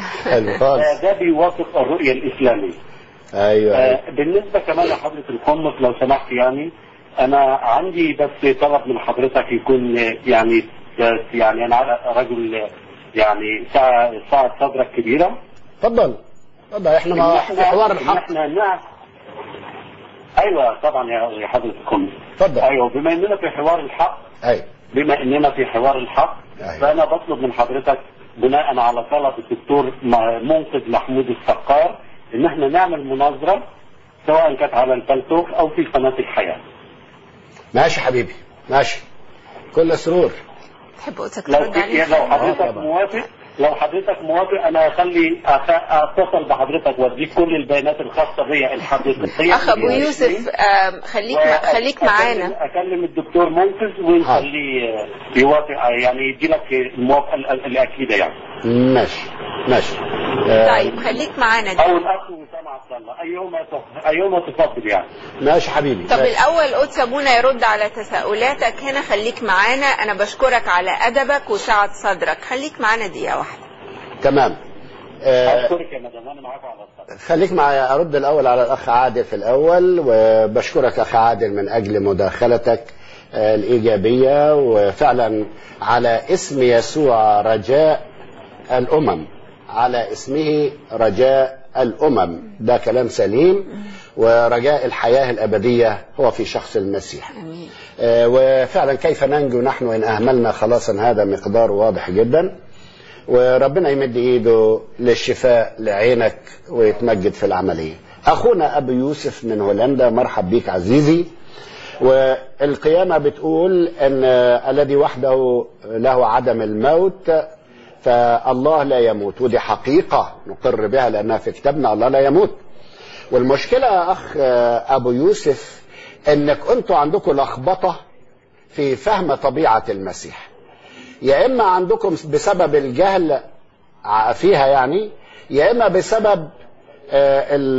ده بيوافق الرؤية الإسلامية. أيوة. آه بالنسبة كمان لحضرة القمص لو سمحت، يعني أنا عندي بس طلب من حضرتك يكون يعني يعني أنا رجل يعني ساعة ساعة صدرك كبيرة. تفضل تفضل. احنا ما في حوار الحق. احنا نعم. ايوه طبعا يا حضرة القمص. تفضل. ايوه بما اننا في حوار الحق. ايوه. بما اننا في حوار الحق. أيوة. فانا بطلب من حضرتك بناء على طلب الدكتور منقذ محمود السقار ان احنا نعمل مناظرة سواء كانت على الفلتوك او في قناة الحياة. ماشي حبيبي ماشي، كل سرور. تحب لو, لو حضرتك آه موافق لو حضرتك موافق انا هخلي اتصل بحضرتك واديك كل البيانات الخاصه بيا الحقيقيه. اخ ابو يوسف خليك خليك معانا. اكلم الدكتور منقذ ونخليه يوافق يعني يدي لك الموافقه الاكيده يعني. ماشي ماشي. طيب خليك معانا دي. او الاخ وسام عبد الله ايهما ايهما تفضل يعني. ماشي حبيبي. طب ماشي. الاول قدس ابونا يرد على تساؤلاتك هنا. خليك معانا، انا بشكرك على ادبك وسعة صدرك. خليك معانا دقيقه واحده. تمام. اشكرك يا مدام، انا معاك على الصدر. خليك معايا. ارد الاول على الاخ عادل في الاول، وبشكرك اخ عادل من اجل مداخلتك الايجابيه، وفعلا على اسم يسوع رجاء الامم، على اسمه رجاء الامم، ده كلام سليم، ورجاء الحياه الابديه هو في شخص المسيح. امين. آه وفعلا كيف ننجو نحن ان اهملنا خلاصا، هذا مقدار واضح جدا، وربنا يمد ايده للشفاء لعينك ويتمجد في العمليه. اخونا ابو يوسف من هولندا، مرحب بيك عزيزي. والقيامه بتقول ان الذي وحده له عدم الموت فالله لا يموت، ودي حقيقة نقر بها لأنها في كتابنا، الله لا يموت. والمشكلة يا أخ أبو يوسف أنك أنتوا عندكم لخبطة في فهم طبيعة المسيح، يا إما عندكم بسبب الجهل فيها يعني، يا إما بسبب ال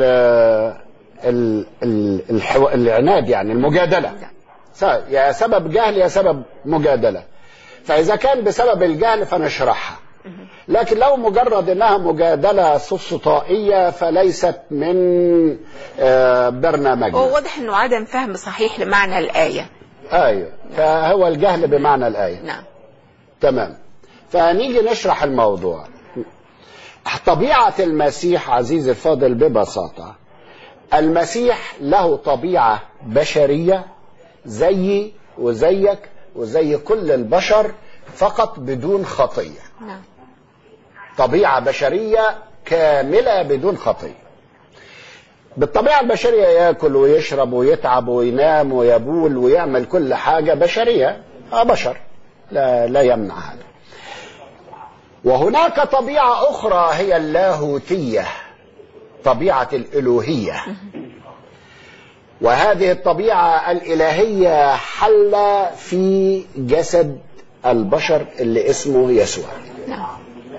ال ال العناد يعني المجادلة، يا سبب جهل يا سبب مجادلة. فإذا كان بسبب الجهل فنشرحها، لكن لو مجرد انها مجادله سفسطائيه فليست من برنامجنا. هو واضح انه عدم فهم صحيح لمعنى الايه. ايوه، فهو الجهل بمعنى الايه. نعم تمام. فنيجي نشرح الموضوع. طبيعه المسيح عزيزي الفاضل ببساطه، المسيح له طبيعه بشريه زيي وزيك وزي كل البشر، فقط بدون خطيه. نعم. طبيعة بشرية كاملة بدون خطية. بالطبيعة البشرية يأكل ويشرب ويتعب وينام ويبول ويعمل كل حاجة بشرية، آه بشر، لا, لا يمنع هذا. وهناك طبيعة أخرى هي اللاهوتية، طبيعة الإلوهية، وهذه الطبيعة الإلهية حل في جسد البشر اللي اسمه يسوع. نعم.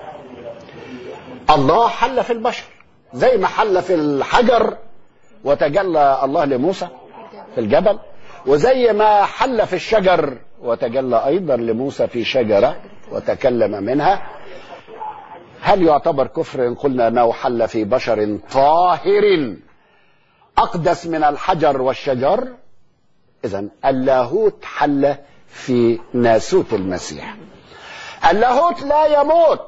الله حل في البشر زي ما حل في الحجر وتجلى الله لموسى في الجبل، وزي ما حل في الشجر وتجلى أيضا لموسى في شجرة وتكلم منها. هل يعتبر كفر إن قلنا أنه حل في بشر طاهر أقدس من الحجر والشجر؟ إذن اللاهوت حل في ناسوت المسيح. اللاهوت لا يموت،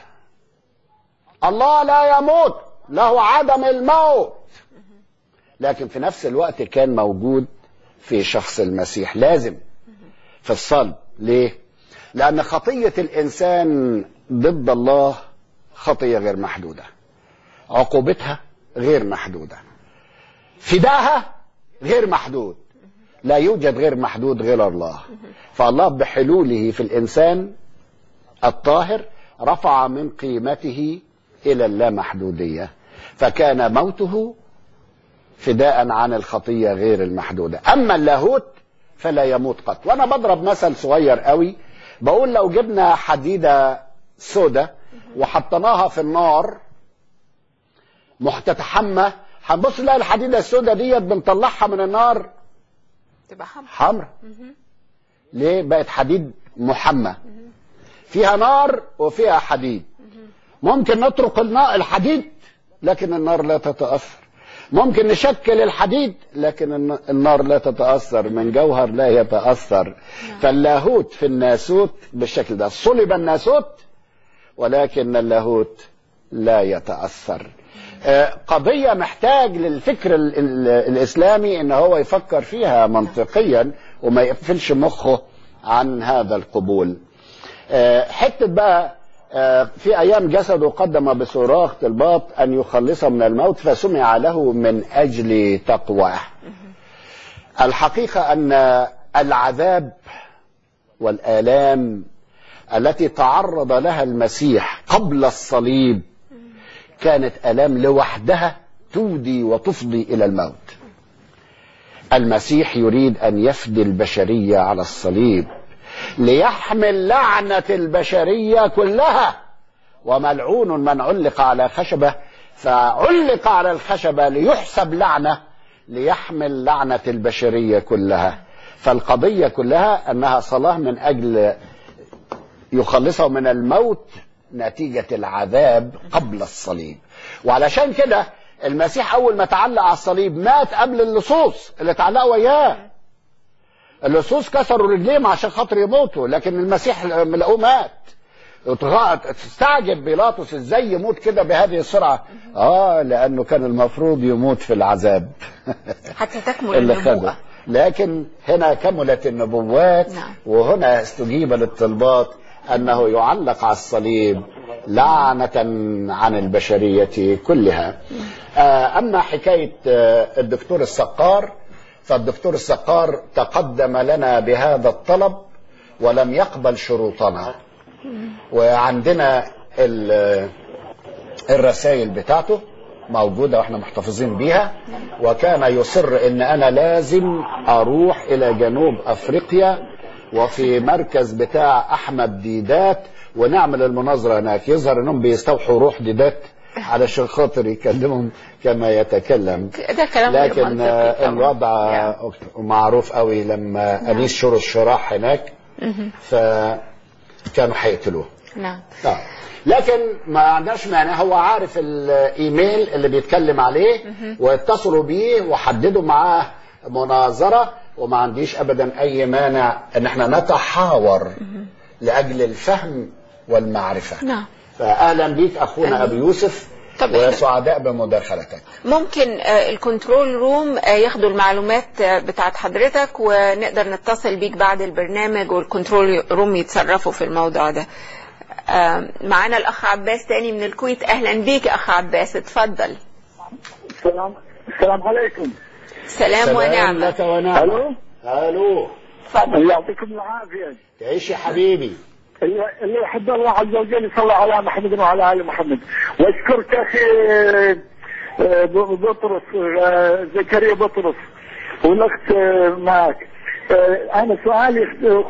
الله لا يموت، له عدم الموت، لكن في نفس الوقت كان موجود في شخص المسيح، لازم في الصلب. ليه؟ لأن خطية الإنسان ضد الله خطية غير محدودة، عقوبتها غير محدودة، فداها غير محدود. لا يوجد غير محدود غير الله. فالله بحلوله في الإنسان الطاهر رفع من قيمته إلى اللامحدودية، فكان موته فداء عن الخطية غير المحدودة. أما اللاهوت فلا يموت قط. وأنا بضرب مثل صغير قوي، بقول لو جبنا حديدة سودة وحطناها في النار محتتحمة، هنبص نلاقي الحديدة السودة ديت بنطلعها من النار تبقى حمرا حمرا. ليه؟ بقت حديد محمى، فيها نار وفيها حديد. ممكن نترك الحديد لكن النار لا تتأثر، ممكن نشكل الحديد لكن النار لا تتأثر، من جوهر لا يتأثر. فاللاهوت في الناسوت بالشكل ده، صلب الناسوت ولكن اللاهوت لا يتأثر. قضية محتاج للفكر الإسلامي إن هو يفكر فيها منطقيا وما يقفلش مخه عن هذا القبول. حتة بقى في أيام جسده قدم بصراخ طلبات أن يخلصه من الموت فسمع له من أجل تقواه. الحقيقة أن العذاب والآلام التي تعرض لها المسيح قبل الصليب كانت آلام لوحدها تودي وتفضي إلى الموت. المسيح يريد أن يفدي البشرية على الصليب ليحمل لعنة البشرية كلها، وملعون من علق على خشبة، فعلق على الخشبة ليحسب لعنة ليحمل لعنة البشرية كلها. فالقضية كلها أنها صلاة من أجل يخلصه من الموت نتيجة العذاب قبل الصليب. وعلشان كده المسيح أول ما تعلق على الصليب مات قبل اللصوص اللي تعلقوا وياه. اللصوص كسروا رجليهم عشان خاطر يموتوا، لكن المسيح لقوه مات. استعجب بيلاطس ازاي يموت كده بهذه السرعة. اه لأنه كان المفروض يموت في العذاب حتى تكمل النبوة. لكن هنا كملت النبوات. نعم. وهنا استجيب للطلبات أنه يعلق على الصليب لعنة عن البشرية كلها. أما حكاية الدكتور السقار، فالدكتور السقار تقدم لنا بهذا الطلب ولم يقبل شروطنا، وعندنا الرسائل بتاعته موجودة واحنا محتفظين بيها. وكان يصر ان انا لازم اروح الى جنوب افريقيا وفي مركز بتاع احمد ديدات ونعمل المناظرة هناك. يظهر انهم بيستوحوا روح ديدات علشان خاطر يكلمهم كما يتكلم. ده كلام لكن الوضع يعني معروف قوي لما انيس شور الشراح هناك فكانوا هيقتلوه. نعم. لكن ما عندناش مانع، هو عارف الايميل اللي بيتكلم عليه واتصلوا بيه وحددوا معاه مناظرة، وما عنديش ابدا اي مانع ان احنا نتحاور لاجل الفهم والمعرفة. نعم. فاهلا بيك اخونا ابو يوسف وسعداء بمداخلتك. ممكن الكنترول روم ياخدوا المعلومات بتاعت حضرتك ونقدر نتصل بيك بعد البرنامج والكنترول روم يتصرفوا في الموضوع ده. معانا الاخ عباس تاني من الكويت. اهلا بيك اخ عباس، اتفضل. السلام السلام عليكم. سلام ونعمة. لك ونعمة. الو الو اتفضل. يعطيكم العافية. تعيش يا حبيبي. اللي يحب الله عز وجل يصلي على محمد وعلى ال محمد. واشكرك اخي بطرس زكريا بطرس والاخت معك. انا سؤالي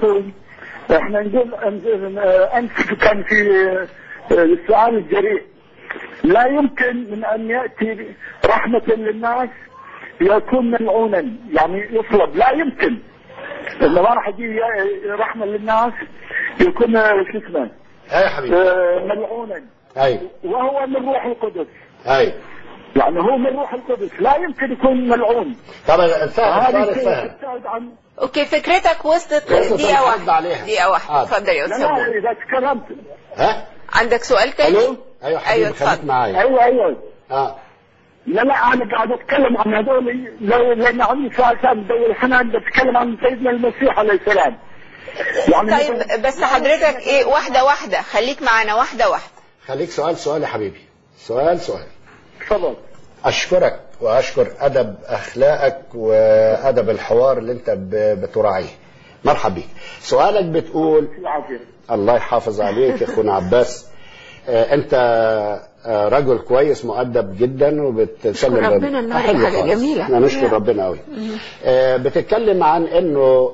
احنا نقول امس كان في السؤال الجريء، لا يمكن من ان ياتي رحمة للناس يكون ملعونا، يعني يصلب، لا يمكن انه ما راح يجي رحمة للناس يكون شو اسمه اي يا حبيبي ملعونا. اي وهو من روح القدس. اي يعني هو من روح القدس، لا يمكن يكون ملعون. طبعا فاهم فاهم. اوكي فكرتك وصلت. دقيقة واحدة دقيقة واحدة اتفضل يا استاذ. لا اذا تكلمت. ها عندك سؤال تاني؟ الو ايوه حبيبي خليك معايا. ايوه ايوه اه لا لا انا قاعد اتكلم عن هذول لان عندي سؤال ثاني بدور الحنان بتكلم عن سيدنا المسيح عليه السلام. يعني طيب بس حضرتك ايه واحدة واحدة، خليك معانا واحدة واحدة. خليك سؤال سؤال يا حبيبي، سؤال سؤال. تفضل. أشكرك وأشكر أدب أخلاقك وأدب الحوار اللي أنت بتراعيه. مرحب بيك. سؤالك بتقول الله يحافظ عليك يا أخونا عباس. أنت رجل كويس مؤدب جدا وبتتكلم ربنا النهارده حاجة جميلة. احنا نشكر ربنا قوي. بتتكلم عن إنه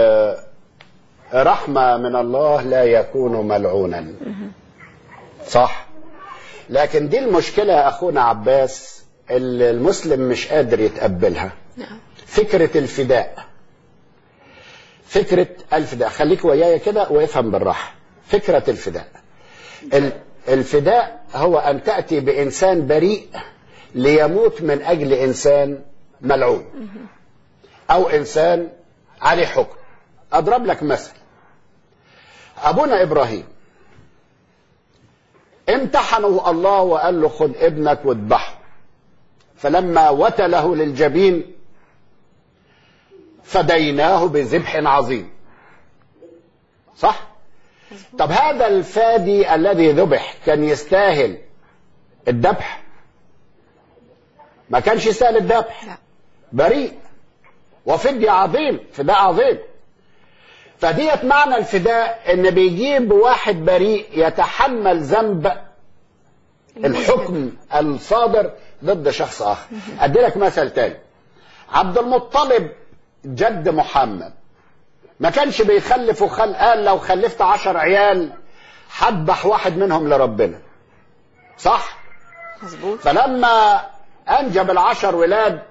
رحمة من الله لا يكون ملعونا. صح؟ لكن دي المشكلة يا أخونا عباس اللي المسلم مش قادر يتقبلها. فكرة الفداء. فكرة الفداء. خليك وياي كده وافهم بالراحة. فكرة الفداء. الفداء هو أن تأتي بإنسان بريء ليموت من أجل إنسان ملعون أو إنسان عليه حكم. أضرب لك مثل. أبونا إبراهيم امتحنه الله وقال له خد ابنك واذبحه، فلما وتله للجبين فديناه بذبح عظيم. صح؟ طب هذا الفادي الذي ذبح كان يستاهل الذبح؟ ما كانش يستاهل الذبح. بريء وفدية عظيم، فداء عظيم. فديت معنى الفداء ان بيجيب واحد بريء يتحمل ذنب الحكم الصادر ضد شخص اخر. ادي لك مثل تاني. عبد المطلب جد محمد ما كانش بيخلف وخل قال لو خلفت عشر عيال هذبح واحد منهم لربنا. صح؟ مظبوط. فلما انجب العشر ولاد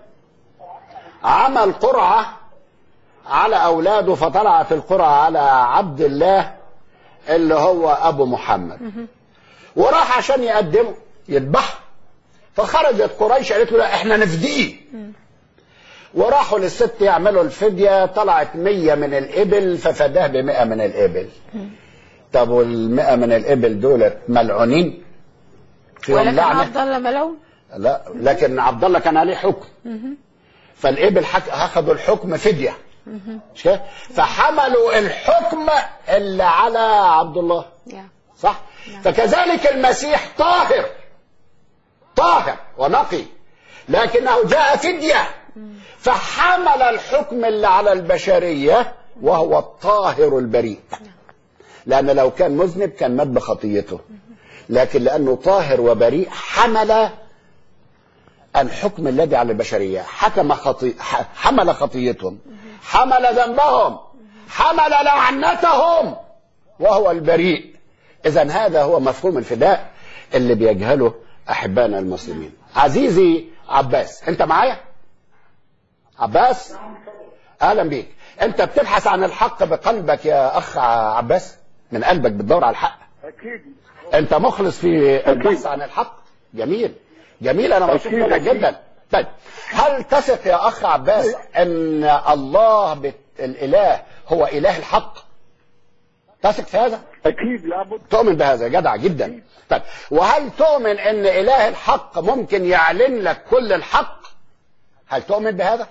عمل قرعه على اولاده، فطلعت القرعه على عبد الله اللي هو ابو محمد، وراح عشان يقدمه يذبحه. فخرجت قريش قالت له لا احنا نفديه، وراحوا للست يعملوا الفديه. طلعت مية من الابل ففداه بمئة من الابل. طب والمئة من الابل دول ملعونين فيهم ولكن لعنه؟ عبد الله ملعون؟ لا، لكن عبد الله كان عليه حكم، فالابل اخذوا الحكم فديه. مش كده؟ فحملوا الحكم اللي على عبد الله. صح؟ فكذلك المسيح طاهر طاهر ونقي، لكنه جاء فدية فحمل الحكم اللي على البشرية وهو الطاهر البريء. لأن لو كان مذنب كان مات بخطيته، لكن لأنه طاهر وبريء حمل الحكم الذي على البشرية. حكم خطي... حمل خطيتهم، حمل ذنبهم، حمل لعنتهم وهو البريء. إذن هذا هو مفهوم الفداء اللي بيجهله أحبائنا المسلمين. عزيزي عباس، أنت معايا؟ عباس، أهلا بيك. أنت بتبحث عن الحق بقلبك يا أخ عباس؟ من قلبك بتدور على الحق؟ أكيد. أنت مخلص في البحث عن الحق؟ جميل جميل، أنا مبسوط منك جدا. طيب، هل تثق يا أخ عباس أن الله بت... الإله هو إله الحق؟ تثق في هذا؟ أكيد، لابد. تؤمن بهذا؟ جدع جدا. طيب، وهل تؤمن أن إله الحق ممكن يعلن لك كل الحق؟ هل تؤمن بهذا؟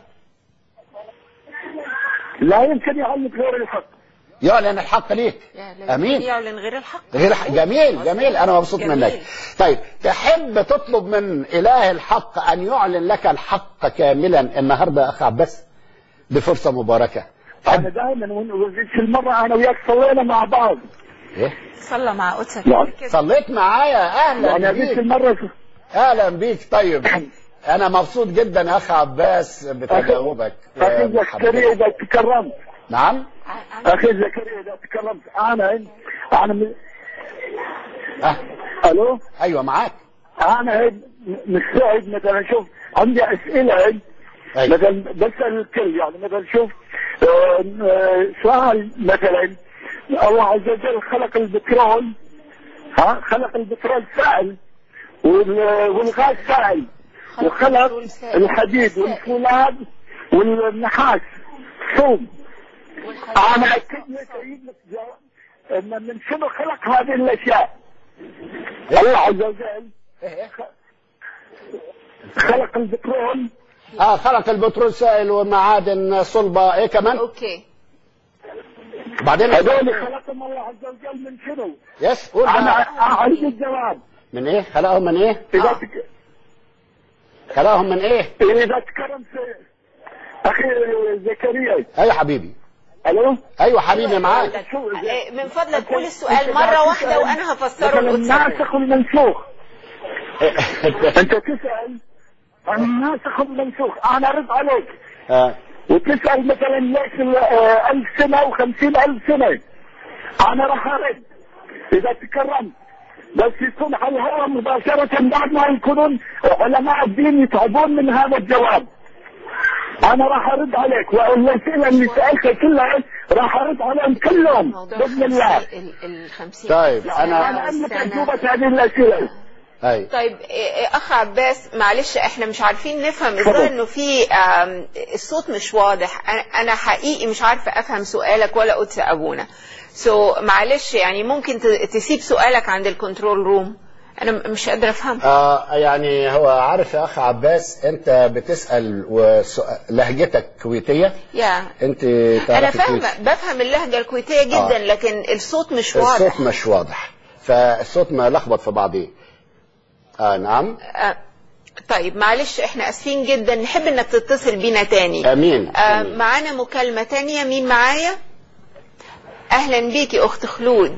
لا يمكن يعلن غير الحق. يعلن الحق ليك. امين. يعلن غير الحق. غير الحق. جميل جميل، انا مبسوط منك. طيب، تحب تطلب من اله الحق ان يعلن لك الحق كاملا النهارده يا اخ عباس؟ بفرصه مباركه. انا دائما وزيد المره انا وياك صلينا مع بعض. ايه؟ صلى مع قدسك. صليت معايا. اهلا انا بيك. المره اهلا بيك. طيب، انا مبسوط جدا يا اخ عباس بتجاوبك. اخي زكريا اذا تكرمت. نعم اخي زكريا اذا تكرمت انا انا م... أه. الو. ايوه معاك. انا مستعد مثلا شوف عندي اسئله. أيوة. مثلا بسال الكل يعني مثلا شوف سؤال مثلا الله عز وجل خلق البترول، ها خلق البترول سائل والغاز سائل، وخلق الحديد والفولاذ والنحاس صوب. انا اكيد سيد لك ان من شنو خلق هذه الاشياء؟ الله عز وجل خلق البترول. اه خلق البترول سائل ومعادن صلبه. ايه كمان؟ اوكي. بعدين هذول خلقهم الله عز وجل من شنو؟ يس قول. انا عندي الجواب. من ايه؟ خلقهم من ايه؟ اذا آه. تك... كراهم من ايه؟ اذا تكرمت اخي زكريا. ايوه حبيبي. الو. ايوه حبيبي معاك. من فضلك قول السؤال مره واحده وانا هفسره. الناسخ والمنسوخ. انت تسال عن الناسخ والمنسوخ، انا ارد عليك. اه وتسال مثلا ليش ألف سنه وخمسين ألف سنه، انا راح ارد اذا تكرمت، بس يكون على الهواء مباشره بعد ما يكونون علماء الدين يتعبون من هذا الجواب. انا راح ارد عليك، والاسئله اللي سالتها كلها راح ارد عليهم كلهم باذن الله. طيب انا انا املك اجوبه هذه الاسئله. أي. طيب اخ عباس معلش احنا مش عارفين نفهم ازاي انه في الصوت مش واضح. انا حقيقي مش عارفه افهم سؤالك ولا قدس ابونا. سو so, معلش يعني ممكن تسيب سؤالك عند الكنترول روم، انا مش قادره افهم. اه يعني هو عارف يا اخ عباس انت بتسال ولهجتك كويتيه. يا انت انا فاهمه بفهم اللهجه الكويتيه جدا. آه. لكن الصوت مش واضح. الصوت مش واضح فالصوت ما لخبط في بعضيه. اه نعم. آه. طيب معلش احنا اسفين جدا، نحب انك تتصل بينا تاني. امين. آه معانا مكالمه تانية. مين معايا؟ اهلا بيكي اخت خلود.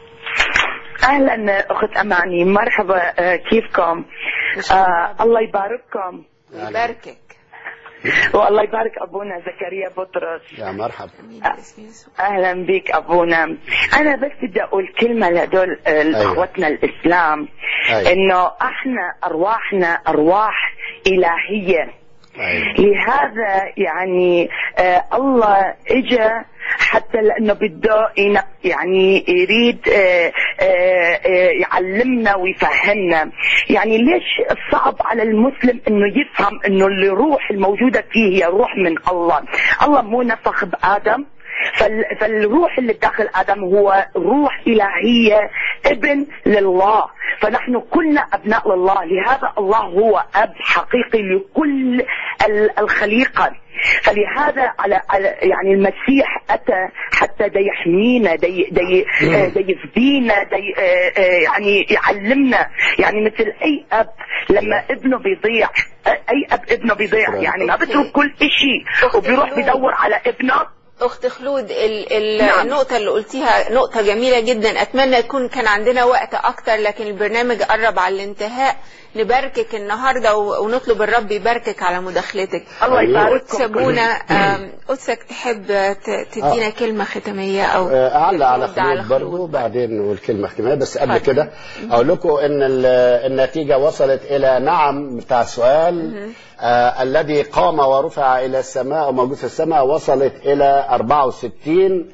اهلا اخت اماني، مرحبا. كيفكم؟ آه الله يبارككم. يباركك. والله يبارك ابونا زكريا بطرس. يا مرحبا. اهلا بك ابونا. انا بس بدي اقول كلمه لهدول اخوتنا الاسلام. أيوة. انه احنا ارواحنا ارواح الهيه. أيوة. لهذا يعني آه الله اجى حتى لانه بده يعني يريد آه آه يعلمنا ويفهمنا. يعني ليش صعب على المسلم انه يفهم انه الروح الموجوده فيه هي روح من الله. الله مو نفخ بادم، فالروح اللي داخل آدم هو روح إلهية ابن لله، فنحن كلنا أبناء لله. لهذا الله هو أب حقيقي لكل الخليقة. فلهذا على يعني المسيح أتى حتى دي يحمينا دي دي دي يفدينا دي يعني يعلمنا. يعني مثل أي أب لما ابنه بيضيع، أي أب ابنه بيضيع يعني ما بترك كل إشي وبيروح بيدور على ابنه. أخت خلود ال ال نعم. النقطة اللي قلتيها نقطة جميلة جدا. أتمنى يكون كان عندنا وقت أكتر، لكن البرنامج قرب على الانتهاء. نباركك النهاردة ونطلب الرب يباركك على مداخلتك. الله يبارك. قدس أبونا قدسك تحب تدينا آه. كلمة ختامية أو أعلى على خلود برضو بعدين نقول كلمة ختامية. بس قبل كده أقول لكم إن النتيجة وصلت إلى نعم بتاع السؤال آه الذي قام ورفع إلى السماء وموجود في السماء وصلت إلى أربعة وستين،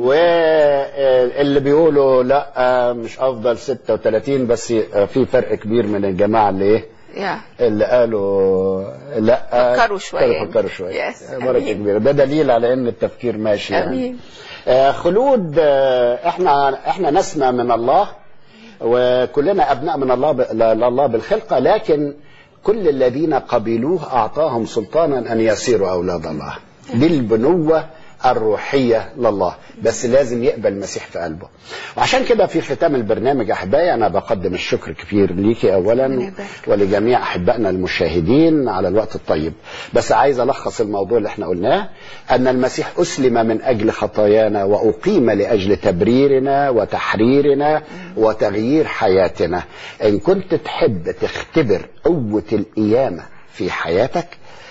واللي بيقولوا لا مش أفضل ستة وثلاثين. بس في فرق كبير من الجماعة اللي إيه yeah. اللي قالوا لا فكروا شوية فكروا شوية yes. فرق كبير. ده دليل على إن التفكير ماشي يعني. آه خلود آه إحنا إحنا نسمع من الله وكلنا أبناء من الله الله بالخلقة، لكن كل الذين قبلوه أعطاهم سلطانا أن يصيروا أولاد الله بالبنوة الروحية لله، بس لازم يقبل المسيح في قلبه. وعشان كده في ختام البرنامج أحبائي أنا بقدم الشكر كثير ليكي أولا ولجميع أحبائنا المشاهدين على الوقت الطيب. بس عايز ألخص الموضوع اللي احنا قلناه، أن المسيح أسلم من أجل خطايانا وأقيم لأجل تبريرنا وتحريرنا وتغيير حياتنا. إن كنت تحب تختبر قوة القيامة في حياتك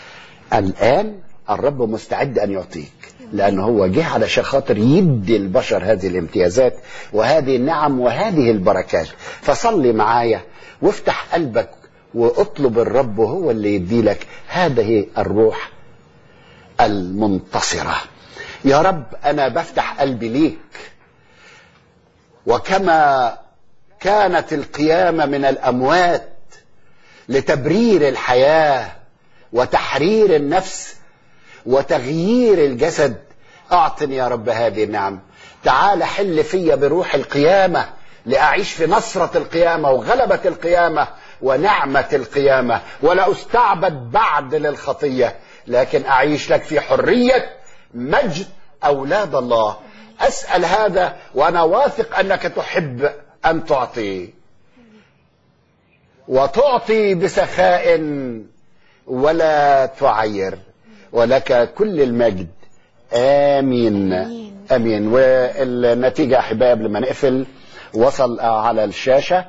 الآن الرب مستعد أن يعطيك، لأنه هو جه علشان خاطر يدي البشر هذه الامتيازات وهذه النعم وهذه البركات. فصلي معايا وافتح قلبك واطلب الرب وهو اللي يدي لك هذه الروح المنتصرة. يا رب أنا بفتح قلبي ليك، وكما كانت القيامة من الأموات لتبرير الحياة وتحرير النفس وتغيير الجسد، أعطني يا رب هذه النعم. تعال حل فيا بروح القيامة لأعيش في نصرة القيامة وغلبة القيامة ونعمة القيامة، ولا أستعبد بعد للخطية، لكن أعيش لك في حرية مجد أولاد الله. أسأل هذا وأنا واثق أنك تحب أن تعطي، وتعطي بسخاء ولا تعير، ولك كل المجد. آمين آمين. والنتيجة أحبائي قبل ما نقفل وصل على الشاشة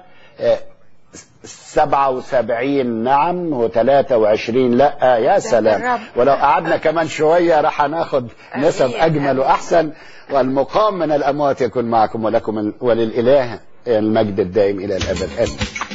سبعة وسبعين نعم وثلاثة وعشرين لا. يا سلام، ولو قعدنا كمان شوية راح ناخد نسب أجمل وأحسن. والمقام من الأموات يكون معكم ولكم وللإله المجد الدائم إلى الأبد. آمين.